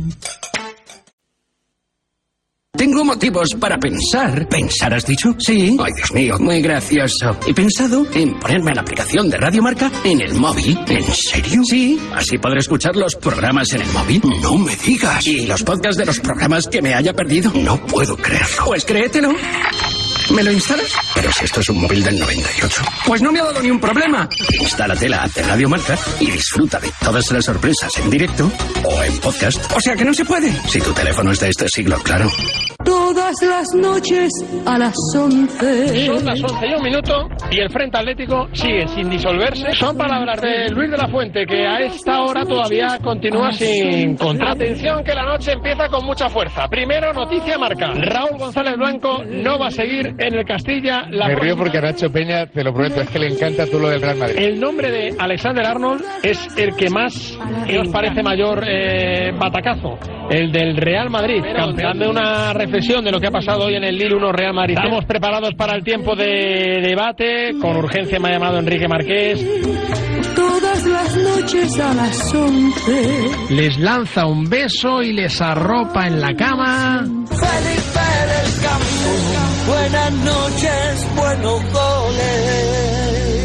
Tengo motivos para pensar. ¿Pensar has dicho? Sí. Ay, Dios mío, muy gracioso. He pensado en ponerme la aplicación de Radio Marca en el móvil. ¿En serio? Sí. Así podré escuchar los programas en el móvil. No me digas. ¿Y los podcasts de los programas que me haya perdido? No puedo creerlo. Pues créetelo. ¿Me lo instalas? Pero si esto es un móvil del 98. Pues no me ha dado ni un problema. Instálate la app de Radio Marca y disfruta de todas las sorpresas en directo o en podcast. O sea que no se puede. Si tu teléfono es de este siglo, claro. Todas las noches a las 11. Son las 11:01 y el Frente Atlético sigue sin disolverse. Son palabras de Luis de la Fuente, que a esta hora todavía continúa sin contrato. Atención, que la noche empieza con mucha fuerza. Primero, noticia Marca. Raúl González Blanco no va a seguir en el Castilla. Me río porque a Nacho Peña, te lo prometo, es que le encanta todo lo del Real Madrid. El nombre de Alexander Arnold es el que más nos parece mayor batacazo. El del Real Madrid, campeón de una reflexión de lo que ha pasado hoy en el Lille 1 Real Madrid. Estamos preparados para el tiempo de debate. Con urgencia me ha llamado Enrique Marqués. Todas las noches a las 11. Les lanza un beso y les arropa en la cama. Felipe del Campo, buenas noches, buenos goles.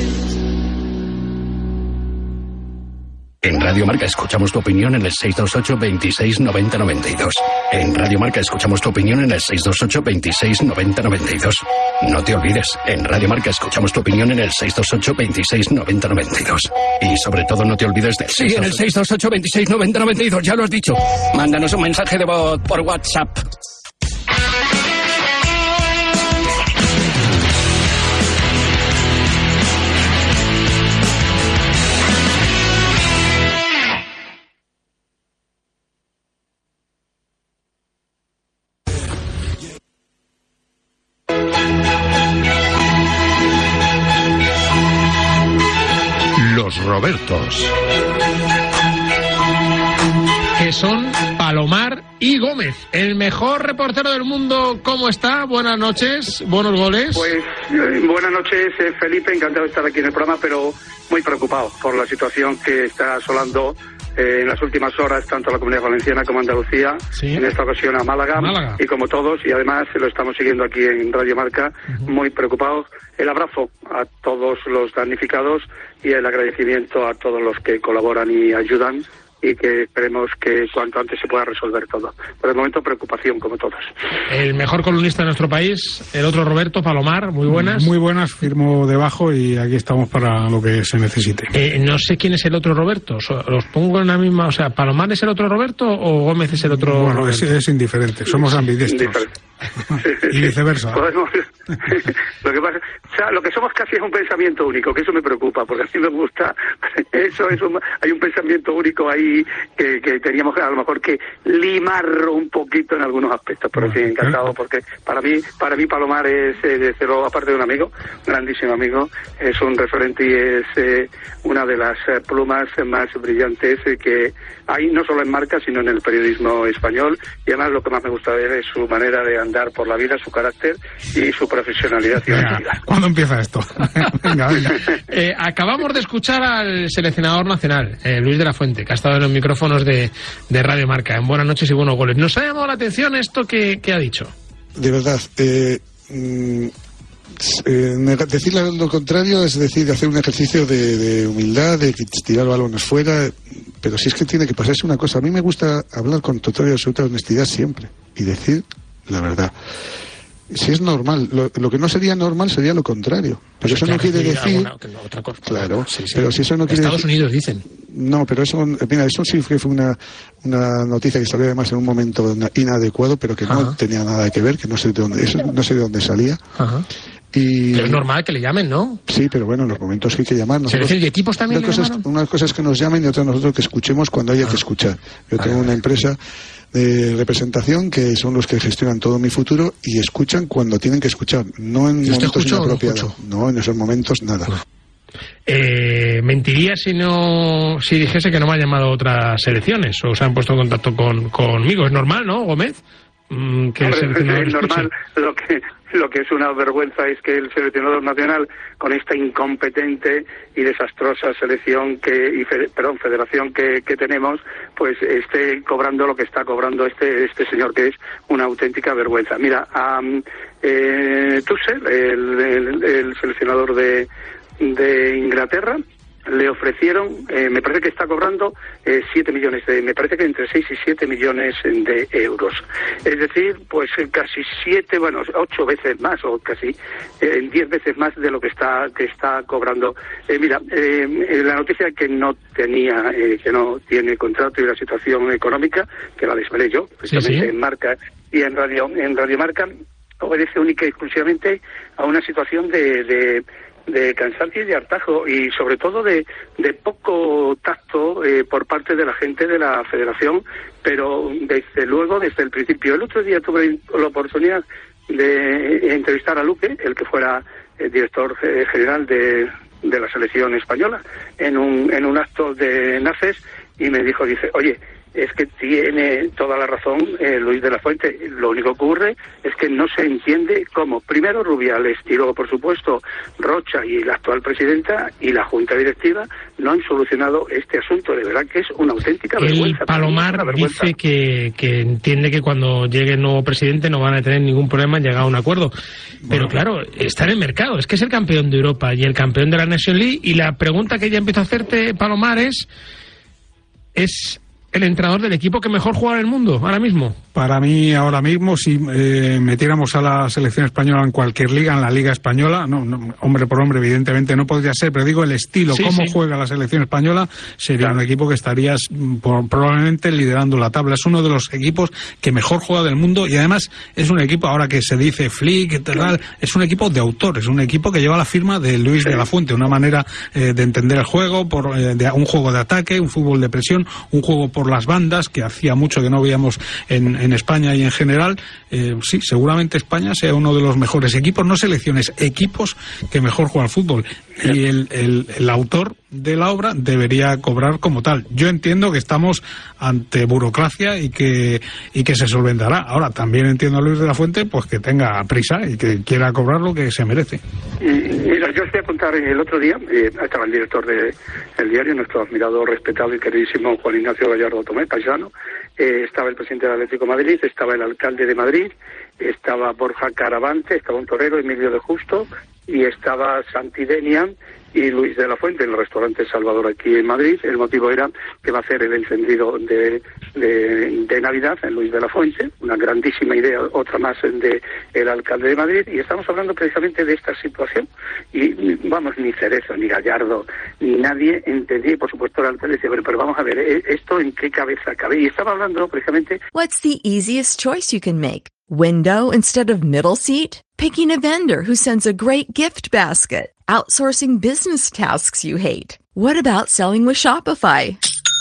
En Radio Marca escuchamos tu opinión en el 628 26 90 92. En Radio Marca escuchamos tu opinión en el 628 26 90 92. No te olvides, en Radio Marca escuchamos tu opinión en el 628 26 90 92. Y sobre todo no te olvides del 628... Sí, en el 628 26 90 92, ya lo has dicho. Mándanos un mensaje de voz por WhatsApp. Los Robertos. Que son Palomar y Gómez. El mejor reportero del mundo, ¿cómo está? Buenas noches, buenos goles. Pues buenas noches, Felipe, encantado de estar aquí en el programa, pero muy preocupado por la situación que está asolando en las últimas horas tanto a la Comunidad Valenciana como a Andalucía, sí. En esta ocasión a Málaga, y como todos, y además lo estamos siguiendo aquí en Radio Marca, muy preocupados. El abrazo a todos los damnificados y el agradecimiento a todos los que colaboran y ayudan, y que esperemos que cuanto antes se pueda resolver todo. Por el momento, preocupación, como todas. El mejor columnista de nuestro país, el otro Roberto, Palomar, muy buenas. Muy buenas, firmo debajo y aquí estamos para lo que se necesite. No sé quién es el otro Roberto, los pongo en la misma, o sea, ¿Palomar es el otro Roberto o Gómez es el otro Bueno, Roberto? Es indiferente, somos ambidestros. Y viceversa. Lo que pasa, o sea, lo que somos casi es un pensamiento único, que eso me preocupa, porque a mí me gusta eso hay un pensamiento único ahí que teníamos a lo mejor que limarlo un poquito en algunos aspectos, pero sí, encantado, porque para mí Palomar es, aparte de un amigo, un grandísimo amigo, es un referente y es una de las plumas más brillantes que hay, no solo en Marca, sino en el periodismo español, y además lo que más me gusta ver es su manera de andar por la vida, su carácter y su profesionalidad y honestidad. ¿Cuándo empieza esto? venga. Acabamos de escuchar al seleccionador nacional, Luis de la Fuente, que ha estado en los micrófonos de Radio Marca, en Buenas noches y buenos goles. Nos ha llamado la atención esto que ha dicho. De verdad, decir lo contrario es decir, hacer un ejercicio de humildad, de tirar balones fuera, pero si es que tiene que pasarse una cosa. A mí me gusta hablar con total y absoluta honestidad siempre y decir la verdad. Si es normal, lo que no sería normal sería lo contrario. Pero eso no quiere decir... otra cosa. Claro, sí. Pero si eso no quiere Estados Unidos dicen. No, pero eso, mira, eso sí que fue una noticia que salió además en un momento inadecuado, pero que no tenía nada que ver, que no sé de dónde salía. Ajá. Pero es normal que le llamen, ¿no? Sí, pero bueno, en los momentos que hay que llamar. ¿Y equipos también una cosa es que nos llamen y otra nosotros que escuchemos cuando haya que escuchar. Yo tengo una empresa de representación que son los que gestionan todo mi futuro y escuchan cuando tienen que escuchar, no en momentos inapropiados. No, en esos momentos nada. Mentiría si dijese que no me han llamado otras selecciones o se han puesto en contacto conmigo. Es normal, ¿no, Gómez? Es normal. Lo que es una vergüenza es que el seleccionador nacional, con esta incompetente y desastrosa federación que tenemos, pues esté cobrando lo que está cobrando este señor, que es una auténtica vergüenza. Mira, a Tuchel, el seleccionador de Inglaterra, le ofrecieron, me parece que está cobrando 7 millones me parece que entre 6 y 7 millones de euros. Es decir, pues casi 8 veces más, o casi 10 veces más de lo que está cobrando. Mira, la noticia que no tiene contrato y la situación económica, que la desvelé yo, precisamente en Marca y en Radio Marca, obedece única y exclusivamente a una situación de cansancio y de hartazgo, y sobre todo de poco tacto por parte de la gente de la federación, pero desde luego, desde el principio. El otro día tuve la oportunidad de entrevistar a Luque, el que fuera el director general de la selección española, en un acto de NACES, y me dice, oye, es que tiene toda la razón Luis de la Fuente. Lo único que ocurre es que no se entiende cómo, primero Rubiales y luego, por supuesto, Rocha y la actual presidenta y la Junta Directiva no han solucionado este asunto. De verdad que es una auténtica vergüenza. Palomar dice que entiende que cuando llegue el nuevo presidente no van a tener ningún problema en llegar a un acuerdo. Pero claro, está en el mercado. Es que es el campeón de Europa y el campeón de la Nations League. Y la pregunta que ya empiezo a hacerte, Palomar, es el entrenador del equipo que mejor juega en el mundo ahora mismo. Para mí, ahora mismo, si metiéramos a la selección española en cualquier liga, en la Liga Española, no, hombre por hombre, evidentemente no podría ser, pero digo, el estilo, cómo juega la selección española, sería un equipo que estarías probablemente liderando la tabla. Es uno de los equipos que mejor juega del mundo y además es un equipo, ahora que se dice Flick, es un equipo de autor, es un equipo que lleva la firma de Luis de la Fuente, una manera de entender el juego, un juego de ataque, un fútbol de presión, un juego por las bandas, que hacía mucho que no veíamos en España y en general. Sí, seguramente España sea uno de los mejores equipos, no selecciones, equipos que mejor juega al fútbol. Y el autor de la obra debería cobrar como tal. Yo entiendo que estamos ante burocracia y que se solventará. Ahora, también entiendo a Luis de la Fuente pues que tenga prisa y que quiera cobrar lo que se merece. Mira, yo os voy a contar, el otro día estaba el director del diario, nuestro admirado, respetado y queridísimo Juan Ignacio Gallardo Tomé, paisano, estaba el presidente del Atlético de Madrid, estaba el alcalde de Madrid, estaba Borja Caravante, estaba un torero, Emilio de Justo, y estaba Santi Denian y Luis de la Fuente en el restaurante Salvador aquí en Madrid. El motivo era que va a hacer el encendido de Navidad en Luis de la Fuente, una grandísima idea, otra más de el alcalde de Madrid, y estamos hablando precisamente de esta situación. Y vamos, ni Cerezo, ni Gallardo, ni nadie entendía, y por supuesto el alcalde decía, pero vamos a ver, ¿esto en qué cabeza cabe? Y estaba hablando precisamente... What's the easiest choice you can make? Window instead of middle seat? Picking a vendor who sends a great gift basket? Outsourcing business tasks you hate? What about selling with Shopify?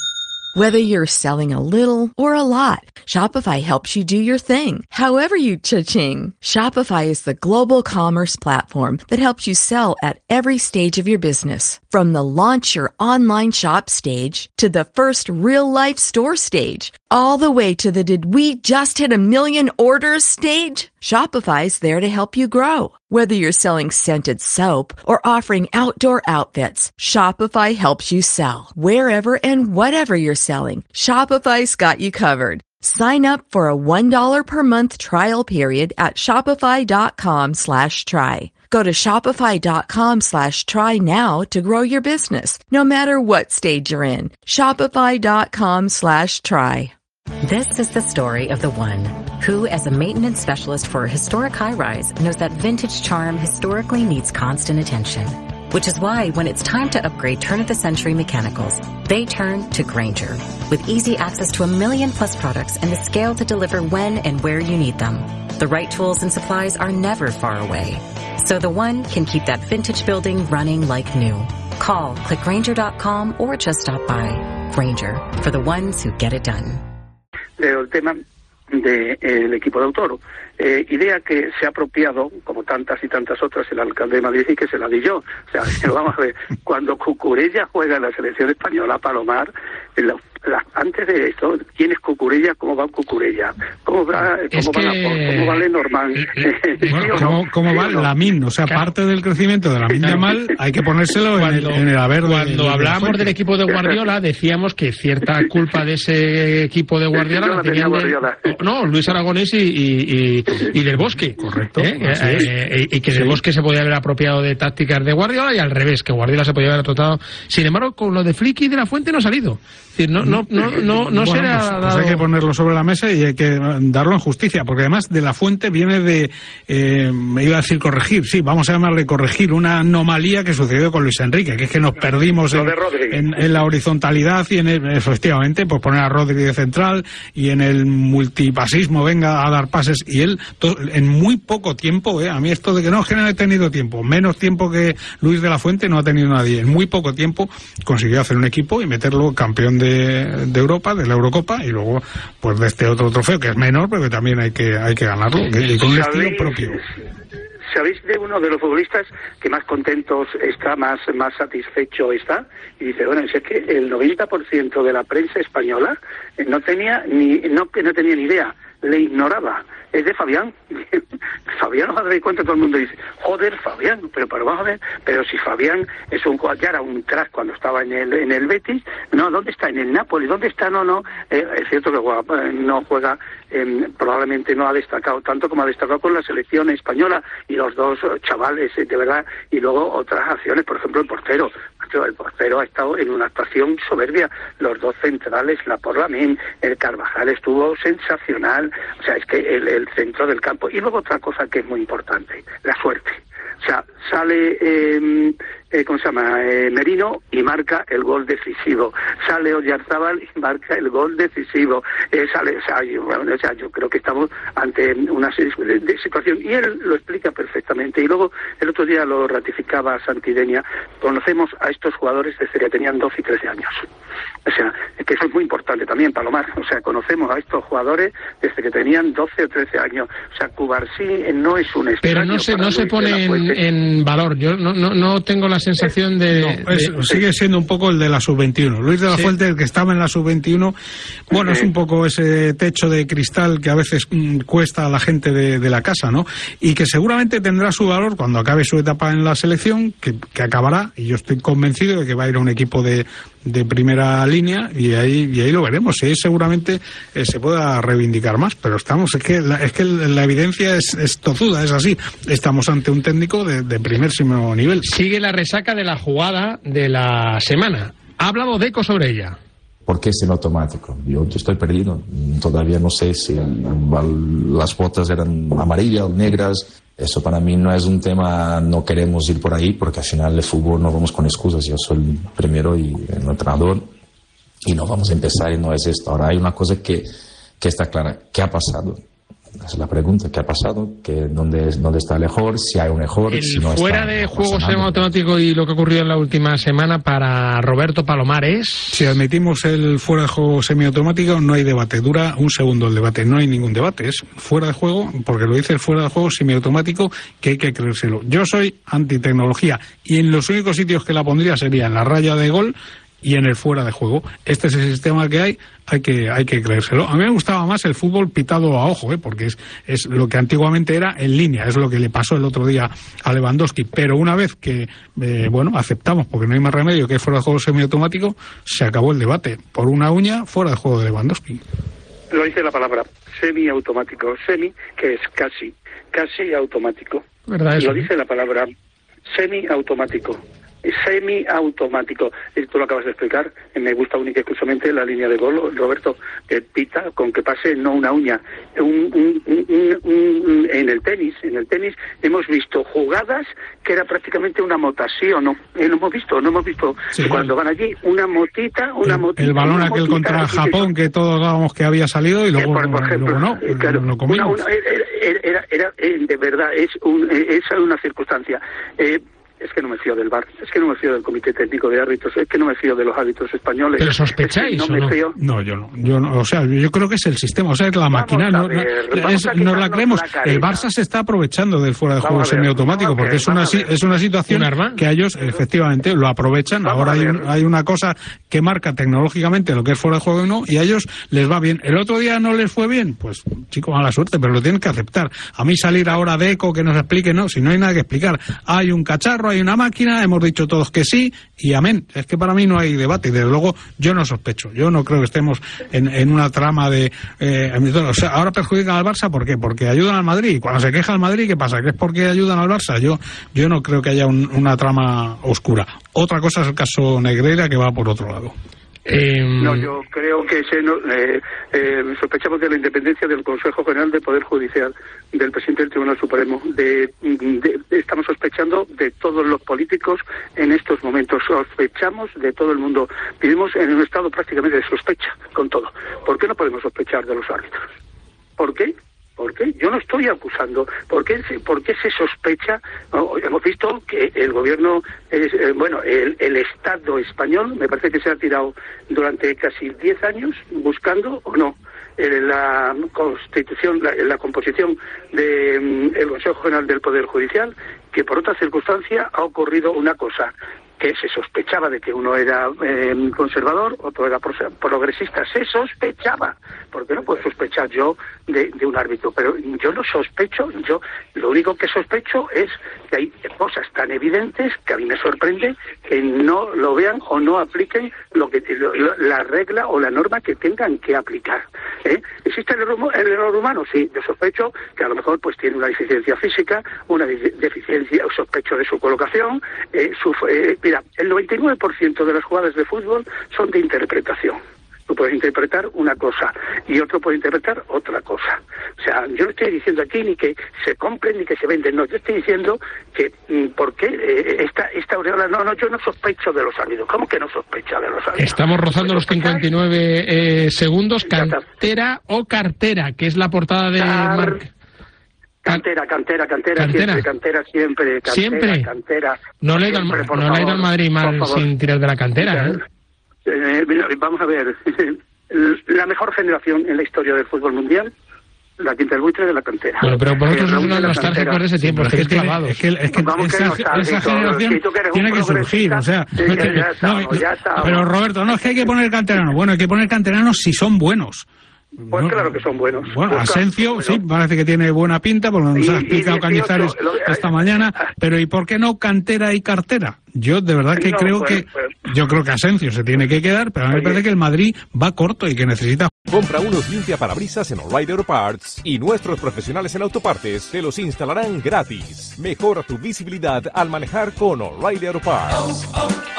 Whether you're selling a little or a lot, Shopify helps you do your thing, however you cha-ching. Shopify is the global commerce platform that helps you sell at every stage of your business. From the launch your online shop stage to the first real-life store stage, all the way to the did we just hit 1 million orders stage. Shopify's there to help you grow. Whether you're selling scented soap or offering outdoor outfits, Shopify helps you sell. Wherever and whatever you're selling, Shopify's got you covered. Sign up for a $1 per month trial period at shopify.com/try. Go to shopify.com/try now to grow your business, no matter what stage you're in. Shopify.com/try. This is the story of the one who, as a maintenance specialist for a historic high-rise, knows that vintage charm historically needs constant attention. Which is why, when it's time to upgrade turn-of-the-century mechanicals, they turn to Grainger. With easy access to 1 million-plus products and the scale to deliver when and where you need them. The right tools and supplies are never far away. So the one can keep that vintage building running like new. Call, click Grainger.com, or just stop by. Grainger, for the ones who get it done. El tema del equipo de Autoro. Idea que se ha apropiado, como tantas y tantas otras, el alcalde de Madrid, y que se la di yo. O sea, vamos a ver, cuando Cucurella juega en la selección española, Palomar, antes de esto, ¿quién es Cucurella? ¿Cómo va Cucurella? ¿Cómo va Lenormand? ¿Cómo va Lamine? O sea, parte del crecimiento de Lamine Yamal hay que ponérselo en el haber. Cuando hablábamos del equipo de Guardiola, decíamos que cierta culpa de ese equipo de Guardiola la tenían Luis Aragonés y Del Bosque. Correcto. Y que Del Bosque se podía haber apropiado de tácticas de Guardiola y al revés, que Guardiola se podía haber tratado. Sin embargo, con lo de Flick y de la Fuente no ha salido. Es decir, no se le ha dado... Pues hay que ponerlo sobre la mesa y hay que darlo en justicia, porque además de la Fuente viene de, me iba a decir corregir, sí, vamos a llamarle corregir, una anomalía que sucedió con Luis Enrique, que es que nos perdimos en la horizontalidad y efectivamente, pues poner a Rodri de central y en el multipasismo venga a dar pases, y él en muy poco tiempo, a mí esto de que no he tenido tiempo, menos tiempo que Luis de la Fuente no ha tenido nadie, en muy poco tiempo consiguió hacer un equipo y meterlo campeón de Europa, de la Eurocopa, y luego pues de este otro trofeo que es menor pero que también hay que ganarlo, y con un estilo propio. ¿Sabéis de uno de los futbolistas que más contentos está, más satisfecho está? Y dice, bueno, es que el 90% de la prensa española no tenía ni idea, le ignoraba. Es de Fabián. Fabián, os daréis cuenta, todo el mundo dice, joder, Fabián, pero vamos a ver, pero si Fabián es ya era un crack cuando estaba en el Betis, no, ¿dónde está? En el Napoli, ¿dónde está? No, es cierto que no juega, probablemente no ha destacado tanto como ha destacado con la selección española, y los dos chavales, de verdad, y luego otras acciones, por ejemplo, el portero ha estado en una actuación soberbia, los dos centrales, Lamine, el Carvajal estuvo sensacional, o sea, es que el centro del campo, y luego otra cosa que es muy importante, la suerte. O sea, sale Merino y marca el gol decisivo. Sale Oyarzábal y marca el gol decisivo. Yo creo que estamos ante una situación, y él lo explica perfectamente. Y luego, el otro día lo ratificaba Santidenia, conocemos a estos jugadores desde que tenían 12 y 13 años. O sea, que eso es muy importante también, Palomar. O sea, conocemos a estos jugadores desde que tenían 12 o 13 años. O sea, Cubarsí no es un extraño. Pero no se pone en valor. Yo no tengo la sensación sigue siendo un poco el de la sub-21. Luis de la Fuente, el que estaba en la sub-21, bueno, es un poco ese techo de cristal que a veces cuesta a la gente de la casa, ¿no? Y que seguramente tendrá su valor cuando acabe su etapa en la selección, que acabará, y yo estoy convencido de que va a ir a un equipo de primera línea, y ahí lo veremos. Y ahí seguramente se pueda reivindicar más, pero es que la evidencia es tozuda, es así. Estamos ante un técnico de primerísimo nivel. Sigue la resaca de la jugada de la semana. Ha hablado Deco sobre ella. ¿Por qué es en automático? Yo estoy perdido. Todavía no sé si las botas eran amarillas o negras. Eso para mí no es un tema, no queremos ir por ahí, porque al final de fútbol no vamos con excusas. Yo soy el primero y el entrenador, y no vamos a empezar y no es esto. Ahora hay una cosa que está clara. ¿Qué ha pasado? Esa es la pregunta, ¿qué ha pasado? ¿Dónde está el error? Si hay un error, si no fuera está, de no juego pasa nada. semiautomático y lo que ha ocurrido en la última semana para Roberto Palomares. Si admitimos el fuera de juego semiautomático, no hay debate. Dura un segundo el debate, no hay ningún debate. Es fuera de juego, porque lo dice el fuera de juego semiautomático, que hay que creérselo. Yo soy antitecnología y en los únicos sitios que la pondría sería en la raya de gol y en el fuera de juego. Este es el sistema que hay que creérselo. A mí me gustaba más el fútbol pitado a ojo, porque es lo que antiguamente era en línea, es lo que le pasó el otro día a Lewandowski, pero una vez que, aceptamos, porque no hay más remedio, que es fuera de juego semiautomático, se acabó el debate. Por una uña, fuera de juego de Lewandowski. Lo dice la palabra semiautomático, semi, que es casi automático. ¿Verdad eso? Lo dice la palabra semiautomático. Semiautomático. Tú lo acabas de explicar. Me gusta única y exclusivamente la línea de gol, Roberto, que pita con que pase no una uña. En el tenis hemos visto jugadas que era prácticamente una mota, ¿sí o no? No hemos visto Sí, cuando van allí una motita. El balón aquel contra Japón, que todos dábamos que había salido y luego, por ejemplo, no, claro, lo comimos. Era de verdad, es una circunstancia. Es que no me fío del VAR, es que no me fío del Comité Técnico de Árbitros, es que no me fío de los árbitros españoles. ¿Pero sospecháis es que no me fío. No, yo no. O sea, yo creo que es el sistema, o sea, es la máquina. No la creemos. El Barça se está aprovechando del fuera de juego semiautomático, porque es una situación que ellos, efectivamente, lo aprovechan. Ahora hay una cosa que marca tecnológicamente lo que es fuera de juego y no, y a ellos les va bien. El otro día no les fue bien, pues, chico, mala suerte, pero lo tienen que aceptar. A mí salir ahora de ECO que nos explique, no, si no hay nada que explicar. Hay un cacharro, hay una máquina, hemos dicho todos que sí y amén. Es que para mí no hay debate y desde luego yo no sospecho, yo no creo que estemos en una trama de o sea, ahora perjudican al Barça, ¿por qué? Porque ayudan al Madrid, y cuando se queja el Madrid, ¿qué pasa? ¿Que es porque ayudan al Barça? Yo no creo que haya una trama oscura. Otra cosa es el caso Negreira, que va por otro lado. No, yo creo que sospechamos de la independencia del Consejo General del Poder Judicial, del presidente del Tribunal Supremo. Estamos sospechando de todos los políticos en estos momentos. Sospechamos de todo el mundo. Vivimos en un estado prácticamente de sospecha con todo. ¿Por qué no podemos sospechar de los árbitros? ¿Por qué? ¿Por qué? Yo no estoy acusando. ¿Por qué se sospecha? Hemos visto que el gobierno, el Estado español, me parece que se ha tirado durante casi 10 años buscando, o no, la constitución, la composición del Consejo General del Poder Judicial, que por otra circunstancia ha ocurrido una cosa, que se sospechaba de que uno era conservador, otro era progresista. Se sospechaba. ¿Por qué no puedo sospechar yo de un árbitro? Pero yo no sospecho. Yo lo único que sospecho es que hay cosas tan evidentes que a mí me sorprende que no lo vean o no apliquen la regla o la norma que tengan que aplicar. ¿Existe el error humano? Sí. Yo sospecho que a lo mejor pues tiene una deficiencia física, una deficiencia, sospecho de su colocación, mira, el 99% de las jugadas de fútbol son de interpretación. Tú puedes interpretar una cosa y otro puede interpretar otra cosa. O sea, yo no estoy diciendo aquí ni que se compren ni que se venden, no. Yo estoy diciendo que, ¿por qué esta aureola? No, yo no sospecho de los árbitros. ¿Cómo que no sospecha de los árbitros? Estamos rozando los 59 segundos. Cantera o cartera, que es la portada de Marca. Cantera, siempre. Cantera. No le he ido al Madrid mal sin tirar de la cantera, vamos a ver. La mejor generación en la historia del fútbol mundial, la Quinta del Buitre de la cantera. Bueno, pero vosotros sois unos nostálgicos de ese tiempo, estáis clavados. Es que esa generación tiene que surgir, o sea... Pero Roberto, no es que hay que poner canteranos. Bueno, hay que poner canteranos si son buenos. Pues claro que son buenos. Bueno, Asencio, sí, parece que tiene buena pinta, porque nos ha explicado Cañizares esta mañana, pero ¿y por qué no cantera y cartera? Yo de verdad que creo que Asencio se tiene que quedar, pero a mí me parece que el Madrid va corto y que necesita... Compra unos limpiaparabrisas en O'Reilly Auto Parts y nuestros profesionales en autopartes te los instalarán gratis. Mejora tu visibilidad al manejar con O'Reilly Auto Parts.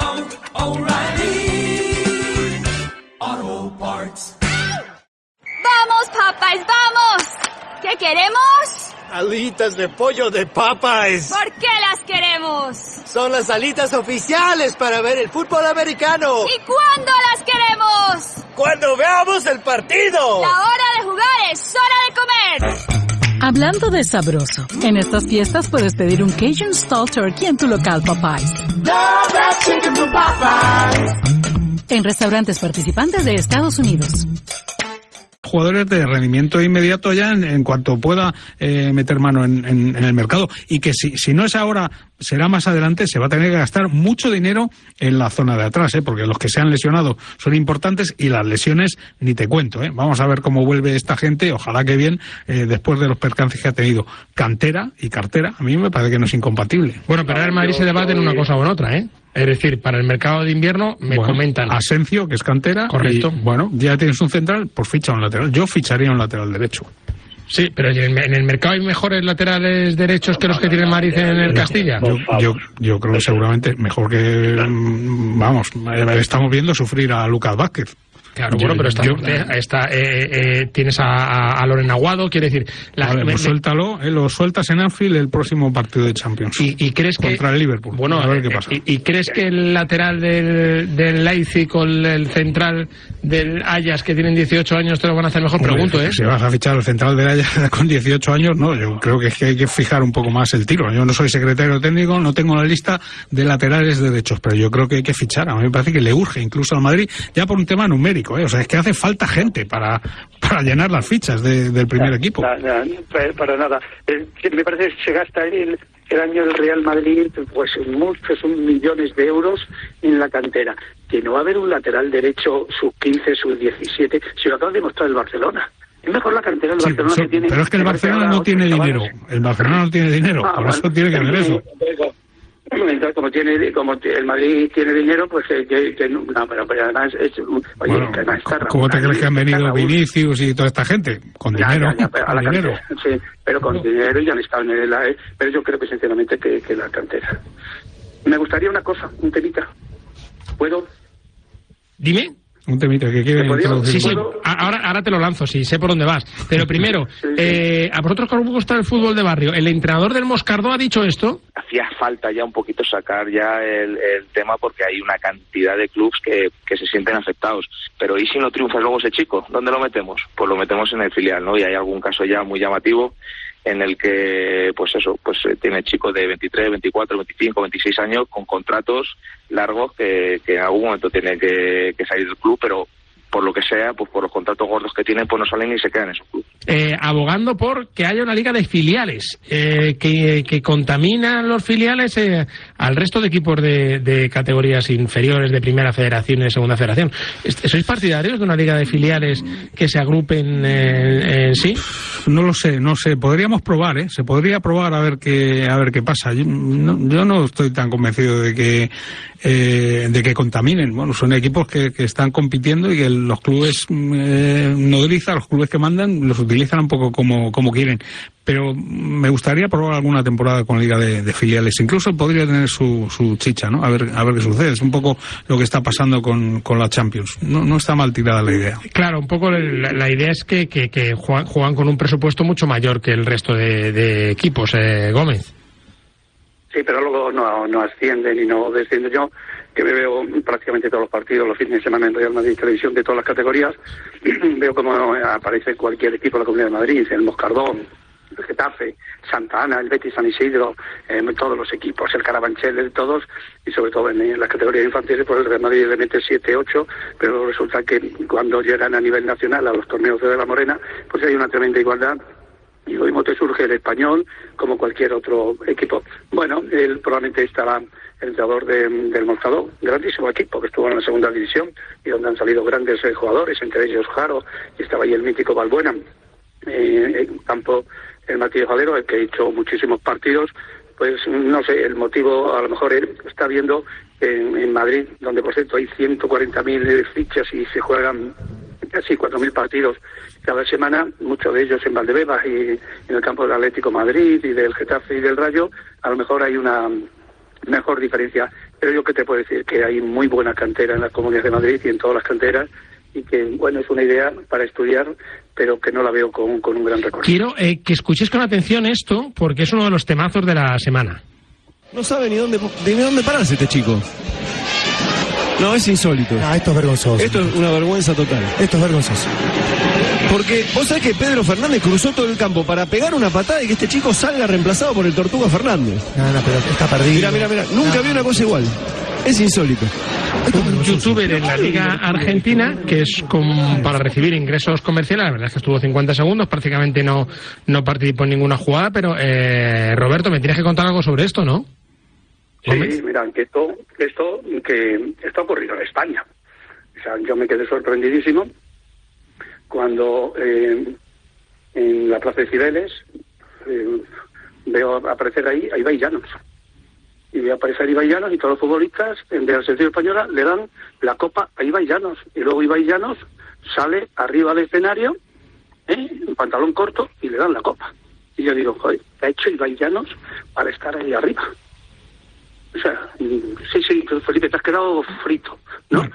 O'Reilly Auto Parts. ¡Vamos, Popeyes, vamos! ¿Qué queremos? Alitas de pollo de Popeyes. ¿Por qué las queremos? Son las alitas oficiales para ver el fútbol americano. ¿Y cuándo las queremos? ¡Cuando veamos el partido! La hora de jugar es hora de comer. Hablando de sabroso, en estas fiestas puedes pedir un Cajun Stall Turkey en tu local Popeyes. En restaurantes participantes de Estados Unidos. Jugadores de rendimiento inmediato ya en cuanto pueda meter mano en el mercado, y que si no es ahora, será más adelante. Se va a tener que gastar mucho dinero en la zona de atrás, porque los que se han lesionado son importantes, y las lesiones ni te cuento. Vamos a ver cómo vuelve esta gente, ojalá que bien, después de los percances que ha tenido. Cantera y cartera, a mí me parece que no es incompatible. Bueno, pero ahora el Madrid se debate en una cosa o en otra, Es decir, para el mercado de invierno comentan. Asencio, que es cantera. Correcto. Y, bueno, ya tienes un central, pues ficha un lateral. Yo ficharía un lateral derecho. Sí, pero en el mercado hay mejores laterales derechos que los que tiene el Madrid en el Castilla. Yo creo que seguramente mejor que... Vamos, estamos viendo sufrir a Lucas Vázquez. Claro, pero tienes a Loren Aguado, quiere decir... pues suéltalo, lo sueltas en Anfield el próximo partido de Champions. ¿Y crees contra el Liverpool? Bueno, a ver qué pasa. ¿Y crees que el lateral del Leipzig con el central del Ajax, que tienen 18 años, te lo van a hacer mejor? Pregunto, Si vas a fichar al central del Ajax con 18 años, no, yo creo que hay que fijar un poco más el tiro. Yo no soy secretario técnico, no tengo la lista de laterales derechos, pero yo creo que hay que fichar. A mí me parece que le urge incluso al Madrid, ya por un tema numérico, O sea, es que hace falta gente para llenar las fichas del primer equipo. Para nada. Me parece que se gasta el año del Real Madrid pues muchos millones de euros en la cantera. Que no va a haber un lateral derecho sub-15, sub-17, si lo acaba de demostrar el Barcelona. Es mejor la cantera del Barcelona que tiene... Pero es que el Barcelona no tiene dinero. El Barcelona no tiene dinero, por eso tiene que haber eso. Entonces, como el Madrid tiene dinero, pues pero además ¿cómo te crees que han venido Vinicius y toda esta gente? Con dinero. Sí, pero con dinero, y han estado en pero yo creo que sinceramente que la cantera. Me gustaría una cosa, un temita. ¿Puedo? Dime. Un temita que quiere introducir. Sí, ahora te lo lanzo, sí, sé por dónde vas. Pero primero, a vosotros que os gusta el fútbol de barrio, ¿el entrenador del Moscardó ha dicho esto? Hacía falta ya un poquito sacar ya el tema, porque hay una cantidad de clubs que se sienten afectados. Pero ¿y si no triunfa luego ese chico? ¿Dónde lo metemos? Pues lo metemos en el filial, ¿no? Y hay algún caso ya muy llamativo en el que, pues tiene chicos de 23, 24, 25, 26 años con contratos largos que en algún momento tienen que salir del club, pero por lo que sea, pues por los contratos gordos que tienen, pues no salen y se quedan en su club. Abogando por que haya una liga de filiales, que contaminan los filiales al resto de equipos de categorías inferiores, de primera federación y de segunda federación. ¿Sois partidarios de una liga de filiales que se agrupen en sí? No lo sé, podríamos probar, se podría probar a ver qué pasa. Yo no estoy tan convencido de que contaminen. Bueno, son equipos que están compitiendo y que los clubes nodrizas, los clubes que mandan, los utilizan un poco como quieren. Pero me gustaría probar alguna temporada con liga de filiales. Incluso podría tener su chicha, ¿no? A ver qué sucede. Es un poco lo que está pasando con la Champions. No está mal tirada la idea. Claro, un poco la idea es que juegan con un presupuesto mucho mayor que el resto de equipos, Gómez. Sí, pero luego no ascienden y no descienden. Yo, que me veo prácticamente todos los partidos, los fines de semana en Real Madrid Televisión de todas las categorías, veo cómo aparece cualquier equipo de la Comunidad de Madrid, el Moscardón, el Getafe, Santa Ana, el Betis San Isidro, todos los equipos, el Carabanchel, todos, y sobre todo en las categorías infantiles, pues el Real Madrid le mete 7-8, pero resulta que cuando llegan a nivel nacional a los torneos de la Morena, pues hay una tremenda igualdad. Y lo mismo te surge el Español como cualquier otro equipo. Bueno, él probablemente estará el entrenador del Moscardó, grandísimo equipo que estuvo en la segunda división y donde han salido grandes jugadores, entre ellos Jaro, y estaba ahí el mítico Balbuena, en campo el Matías Valero, el que ha hecho muchísimos partidos. Pues no sé, el motivo a lo mejor él está viendo en Madrid, donde por cierto hay 140.000 fichas y se juegan casi 4.000 partidos cada semana, muchos de ellos en Valdebebas y en el campo del Atlético Madrid y del Getafe y del Rayo. A lo mejor hay una mejor diferencia, pero yo que te puedo decir que hay muy buena cantera en las comunidades de Madrid y en todas las canteras, y que, bueno, es una idea para estudiar, pero que no la veo con un gran recorrido. Quiero que escuches con atención esto, porque es uno de los temazos de la semana. No sabe ni dónde pararse este chico. No, es insólito. Esto es vergonzoso. Esto es una vergüenza total. Esto es vergonzoso. Porque vos sabés que Pedro Fernández cruzó todo el campo para pegar una patada y que este chico salga reemplazado por el Tortuga Fernández. No, pero está perdido. Mira. Nunca vi una cosa igual. Es insólito. Un youtuber en la Liga Argentina que es para recibir ingresos comerciales. La verdad es que estuvo 50 segundos, prácticamente no participó en ninguna jugada, pero Roberto, me tienes que contar algo sobre esto, ¿no? Sí, mira, que esto ha ocurrido en España. O sea, yo me quedé sorprendidísimo cuando en la Plaza de Cibeles veo aparecer ahí a Ibai Llanos. Y veo aparecer a Ibai Llanos y todos los futbolistas de la selección española le dan la copa a Ibai Llanos. Y luego Ibai Llanos sale arriba del escenario, en pantalón corto, y le dan la copa. Y yo digo, joder, ¿qué ha hecho Ibai Llanos para estar ahí arriba? O sea, sí, Felipe, te has quedado frito, ¿no?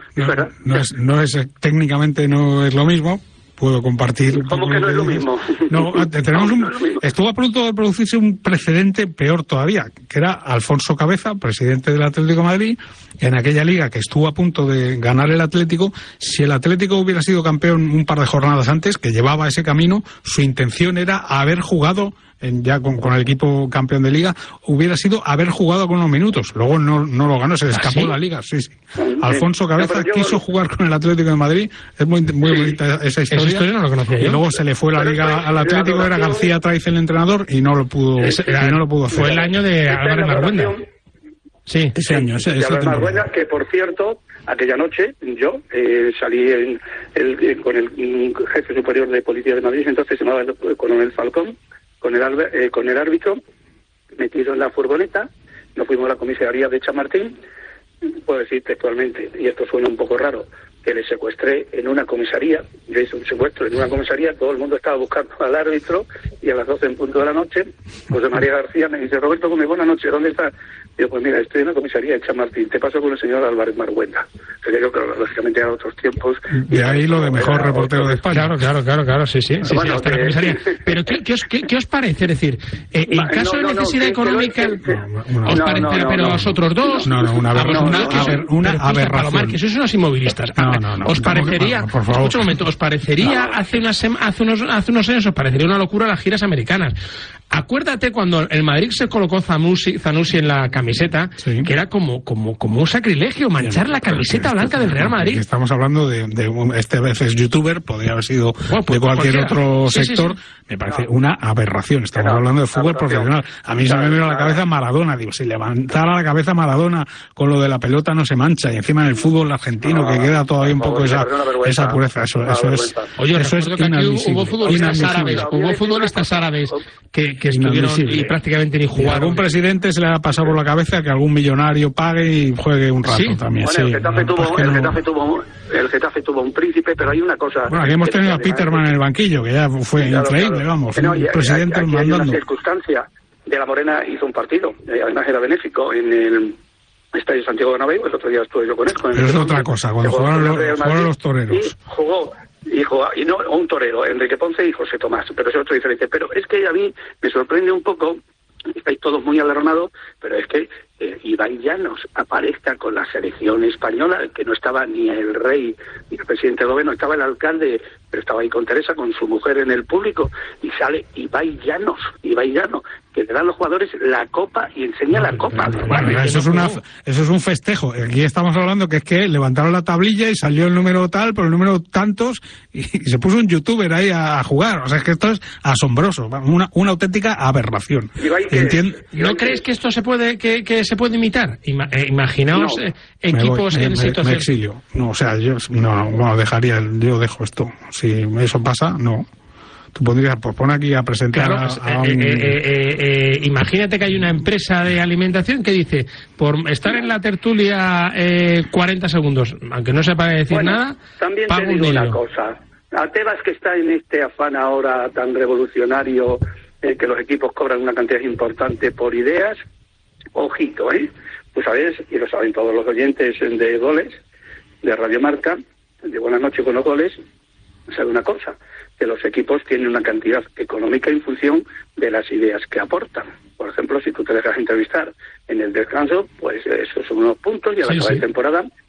Técnicamente no es lo mismo. Puedo compartir. ¿Cómo que no es lo mismo? No, estuvo a punto de producirse un precedente peor todavía, que era Alfonso Cabeza, presidente del Atlético de Madrid, en aquella liga que estuvo a punto de ganar el Atlético. Si el Atlético hubiera sido campeón un par de jornadas antes, que llevaba ese camino, su intención era haber jugado ya con el equipo campeón de liga, hubiera sido haber jugado con unos minutos. Luego no lo ganó, se le escapó la liga. Sí. Alfonso Cabeza quiso jugar con el Atlético de Madrid. Es muy bonita esa historia. Esa historia no la conocía yo. Y luego se le fue la liga al Atlético, era García Traiz el entrenador y no lo pudo hacer. Fue el año de Álvarez Marguenda. Sí, ese año. Marguenda, que por cierto, aquella noche yo salí con el jefe superior de policía de Madrid, entonces se llamaba el coronel Falcón, con el árbitro metido en la furgoneta. Nos fuimos a la comisaría de Chamartín. Puedo decir textualmente, y esto suena un poco raro, que le secuestré en una comisaría. Yo hice un secuestro en una comisaría, todo el mundo estaba buscando al árbitro, y a las 12 en punto de la noche, José María García me dice, Roberto Gómez, buenas noches, ¿dónde estás? Digo, pues mira, estoy en la comisaría de Chamartín, te paso con el señor Álvarez Marguenda. O sea, yo creo que lógicamente eran otros tiempos. Y ahí lo de mejor reportero de España. Claro, sí, bueno, hasta la comisaría. Pero ¿qué os parece? Es decir, en caso de necesidad económica, ¿os parece, pero los otros dos? No, una aberración. Palomar, que sois unos inmovilistas. No. ¿Os parecería, escucha un momento, hace unos años os parecería una locura las giras americanas? Acuérdate cuando el Madrid se colocó Zanussi en la camiseta, que era como un sacrilegio manchar la camiseta blanca del Real Madrid. Estamos hablando de este vez es youtuber, podría haber sido de cualquier otro sector. Me parece una aberración. Estamos hablando de fútbol profesional. A mí se me vino a la cabeza Maradona. Digo, si levantara la cabeza Maradona con lo de la pelota no se mancha. Y encima en el fútbol argentino que queda todavía un poco esa pureza. Eso es. Oye, eso es inadmisible. Hubo futbolistas árabes que estuvieron y prácticamente ni jugaron. Algún presidente se le ha pasado por la cabeza que algún millonario pague y juegue un rato también. Bueno, el Getafe tuvo un príncipe, pero hay una cosa. Bueno, aquí hemos tenido a Peterman en el banquillo, que ya fue increíble, vamos. Un presidente aquí mandando. Hay una circunstancia. De la Morena hizo un partido, además era benéfico, en el Estadio Santiago Bernabéu. El otro día estuve yo con él. Pero es otra cosa, cuando jugaron los toreros. Y no un torero, Enrique Ponce y José Tomás, pero es otro diferente. Pero es que a mí me sorprende un poco, estáis todos muy alarmados, pero es que Ibai Llanos aparezca con la selección española, que no estaba ni el rey ni el presidente Gobierno, no estaba el alcalde, pero estaba ahí con Teresa, con su mujer en el público, y sale Ibai Llanos, que le dan los jugadores la copa y enseña la copa. Bueno, eso es un festejo. Aquí estamos hablando que es que levantaron la tablilla y salió el número tal, por el número tantos, y se puso un youtuber ahí a jugar. O sea, es que esto es asombroso, una auténtica aberración. ¿No crees que esto se puede se puede imitar? Imaginaos equipos en situación. Me exilio. No, o sea, yo yo dejo esto. Si eso pasa, no. Tú podrías, pues pon aquí a presentar imagínate que hay una empresa de alimentación que dice, por estar en la tertulia 40 segundos, aunque no sepa decir nada, también te digo una cosa. A Tebas, que está en este afán ahora tan revolucionario, que los equipos cobran una cantidad importante por ideas, ojito, pues sabes, y lo saben todos los oyentes de Goles, de Radio Marca, de Buenas noches con los Goles, sabe una cosa, que los equipos tienen una cantidad económica en función de las ideas que aportan. Por ejemplo, si tú te dejas entrevistar en el descanso, pues esos son unos puntos, y a la de temporada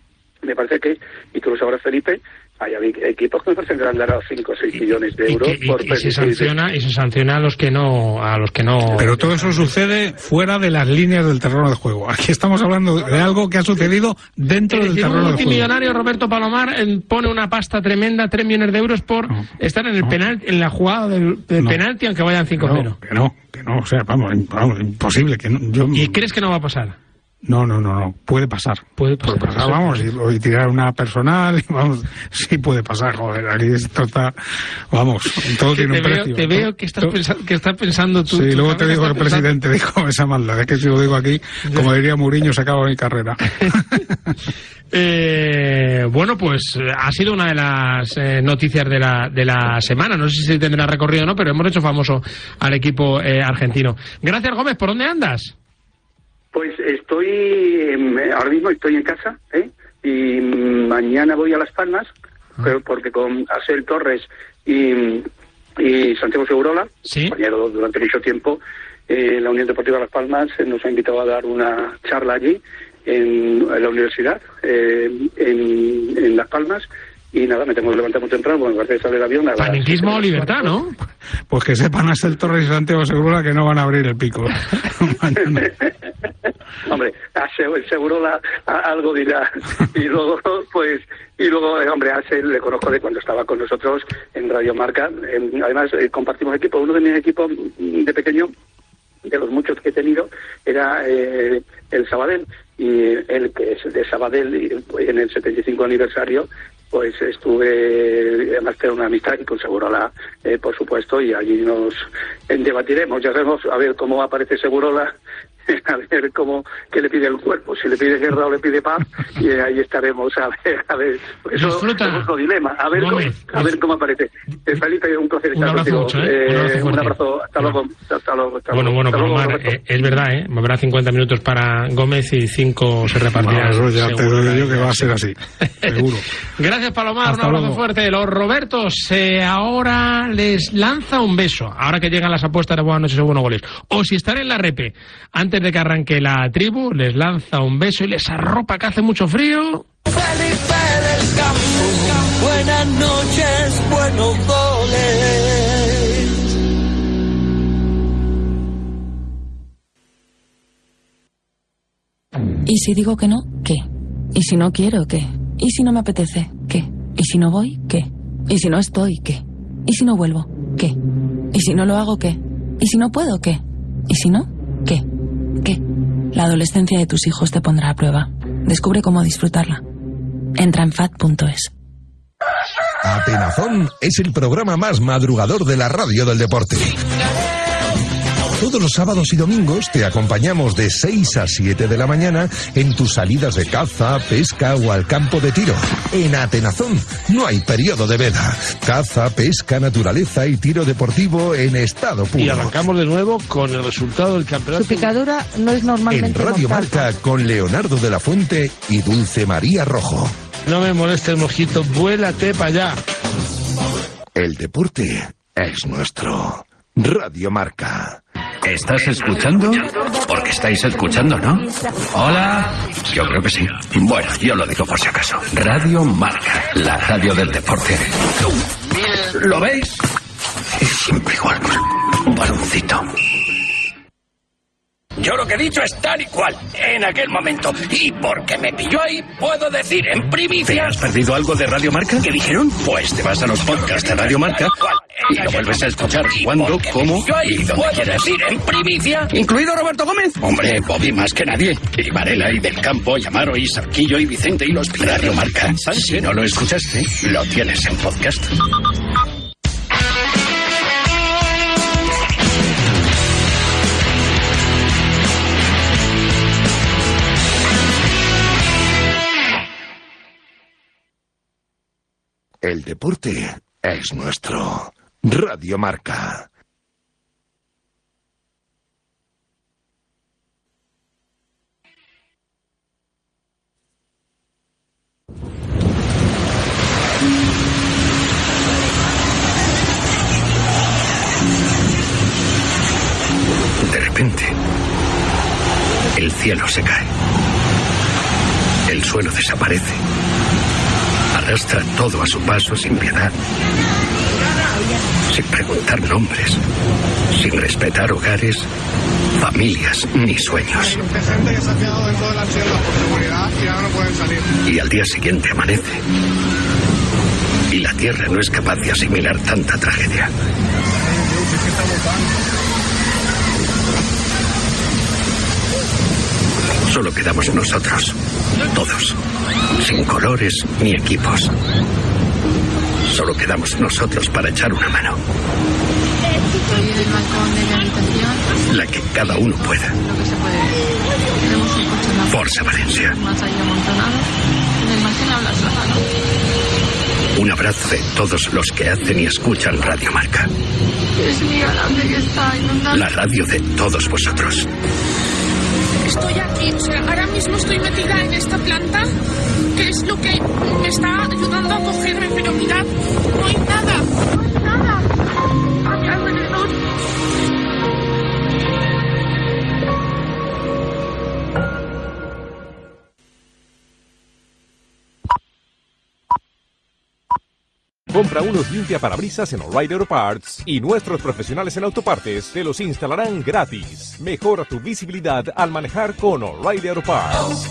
Me parece que, y tú lo sabrás, Felipe, hay equipos que me parecen que han ganado 5 o 6 millones de euros y se sanciona a los que no. Pero todo eso sucede fuera de las líneas del terreno de juego. Aquí estamos hablando de algo que ha sucedido dentro del terreno de juego. Un multimillonario, Roberto Palomar, pone una pasta tremenda, 3 millones de euros por estar en el penal, en la jugada del penalti, aunque vayan 5-0. Que no, o sea, vamos, imposible. ¿Y crees que no va a pasar? No, puede pasar. Puede pasar, vamos, y tirar una personal, vamos, sí puede pasar, joder, aquí esto está, vamos, todo tiene un precio. Te veo que estás pensando tú. Sí, luego te digo que el presidente dijo esa maldad, es que si lo digo aquí, como diría Mourinho, se acaba mi carrera. Bueno, pues ha sido una de las noticias de la semana, no sé si tendrá recorrido o no, pero hemos hecho famoso al equipo argentino. Gracias, Gómez, ¿por dónde andas? Pues ahora mismo estoy en casa, y mañana voy a Las Palmas, pero porque con Asel Torres y Santiago Segurola, compañero durante mucho tiempo, la Unión Deportiva Las Palmas nos ha invitado a dar una charla allí, en la universidad, en Las Palmas. Y nada, levantamos temprano, porque me parece que sale el avión. Paniquismo o libertad, ¿no? Pues que sepan Asel Torres y Santiago Segurola que no van a abrir el pico. Hombre, Segurola algo dirá. Y luego, hombre, a Asel le conozco de cuando estaba con nosotros en Radio Marca. Además, compartimos equipo. Uno de mis equipos de pequeño, de los muchos que he tenido, era el Sabadell. Y él, que es de Sabadell, en el 75 aniversario, pues estuve, además tengo una amistad y con Segurola, por supuesto, y allí nos debatiremos. Ya sabemos a ver cómo aparece Segurola, a ver qué le pide el cuerpo, si le pide guerra o le pide paz, y ahí estaremos a ver. Eso es otro dilema, a ver cómo aparece. Felipe, un placer estar contigo. Un abrazo, hasta luego. Bueno, Palomar, es verdad, habrá 50 minutos para Gómez y 5 se repartirán. Eso ya te digo yo que va a ser así, seguro. Gracias, Palomar, un abrazo fuerte. Los Robertos ahora les lanza un beso, ahora que llegan las apuestas de Buenas noches o Buenos Goles. O si están en la repe, antes de que arranque la tribu, les lanza un beso y les arropa que hace mucho frío. Felipe del Campo, buenas noches, buenos goles. ¿Y si digo que no? ¿Qué? ¿Y si no quiero? ¿Qué? ¿Y si no me apetece? ¿Qué? ¿Y si no voy? ¿Qué? ¿Y si no estoy? ¿Qué? ¿Y si no vuelvo? ¿Qué? ¿Y si no lo hago? ¿Qué? ¿Y si no puedo? ¿Qué? ¿Y si no? ¿Qué? ¿Qué? La adolescencia de tus hijos te pondrá a prueba. Descubre cómo disfrutarla. Entra en FAD.es. Atenazón es el programa más madrugador de la radio del deporte. Todos los sábados y domingos te acompañamos de 6 a 7 de la mañana en tus salidas de caza, pesca o al campo de tiro. En Atenazón no hay periodo de veda. Caza, pesca, naturaleza y tiro deportivo en estado puro. Y arrancamos de nuevo con el resultado del campeonato. Su picadura no es normalmente en Radio Marca con Leonardo de la Fuente y Dulce María Rojo. No me moleste el mosquito, vuélate para allá. El deporte es nuestro. Radio Marca. ¿Estás escuchando? Porque estáis escuchando, ¿no? Hola. Yo creo que sí. Bueno, yo lo digo por si acaso. Radio Marca, la radio del deporte. ¿Lo veis? Es siempre igual. Un baloncito. Yo lo que he dicho es tal y cual, en aquel momento. Y porque me pilló ahí, puedo decir en primicia... ¿Te has perdido algo de Radio Marca? ¿Qué dijeron? Pues te vas a los podcasts de Radio Marca y lo vuelves a escuchar cuando, cómo y donde quieras. Decir en primicia, incluido Roberto Gómez. Hombre, Bobby más que nadie. Y Varela, y Del Campo, y Amaro, y Sarquillo, y Vicente, y los Radio Marca. Si no lo escuchaste, lo tienes en podcast. El deporte es nuestro. Radio Marca. De repente, el cielo se cae. El el suelo desaparece. Arrastra todo a su paso sin piedad, sin preguntar nombres, sin respetar hogares, familias ni sueños. Y al día siguiente amanece y la Tierra no es capaz de asimilar tanta tragedia. Solo quedamos nosotros, todos, sin colores ni equipos. Solo quedamos nosotros para echar una mano. Estoy en el balcón de mi habitación. La que cada uno pueda. Lo que se puede ver. Tenemos un coche en la Forza Valencia. más ahí amontonado. En el margen habla sola, ¿no? Un abrazo de todos los que hacen y escuchan Radio Marca. Es mío, la que está inundada. La radio de todos vosotros. Estoy aquí, o sea, ahora mismo estoy metida en esta planta, que es lo que me está ayudando a cogerme, pero mirad, no hay nada, no hay nada a mi alrededor. Compra unos limpiaparabrisas en O'Reilly Auto Parts y nuestros profesionales en autopartes te los instalarán gratis. Mejora tu visibilidad al manejar con O'Reilly Auto Parts.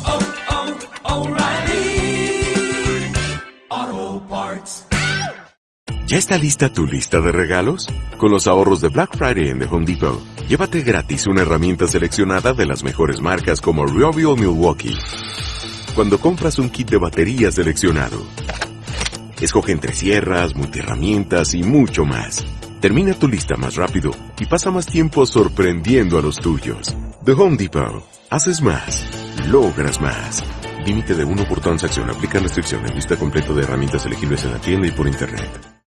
Auto Parts. ¿Ya está lista tu lista de regalos? Con los ahorros de Black Friday en The Home Depot, llévate gratis una herramienta seleccionada de las mejores marcas como Ryobi o Milwaukee. Cuando compras un kit de baterías seleccionado, escoge entre sierras, multiherramientas y mucho más. Termina tu lista más rápido y pasa más tiempo sorprendiendo a los tuyos. The Home Depot. Haces más. Logras más. Límite de 1 por transacción. Aplica restricciones. Lista completa de herramientas elegibles en la tienda y por internet.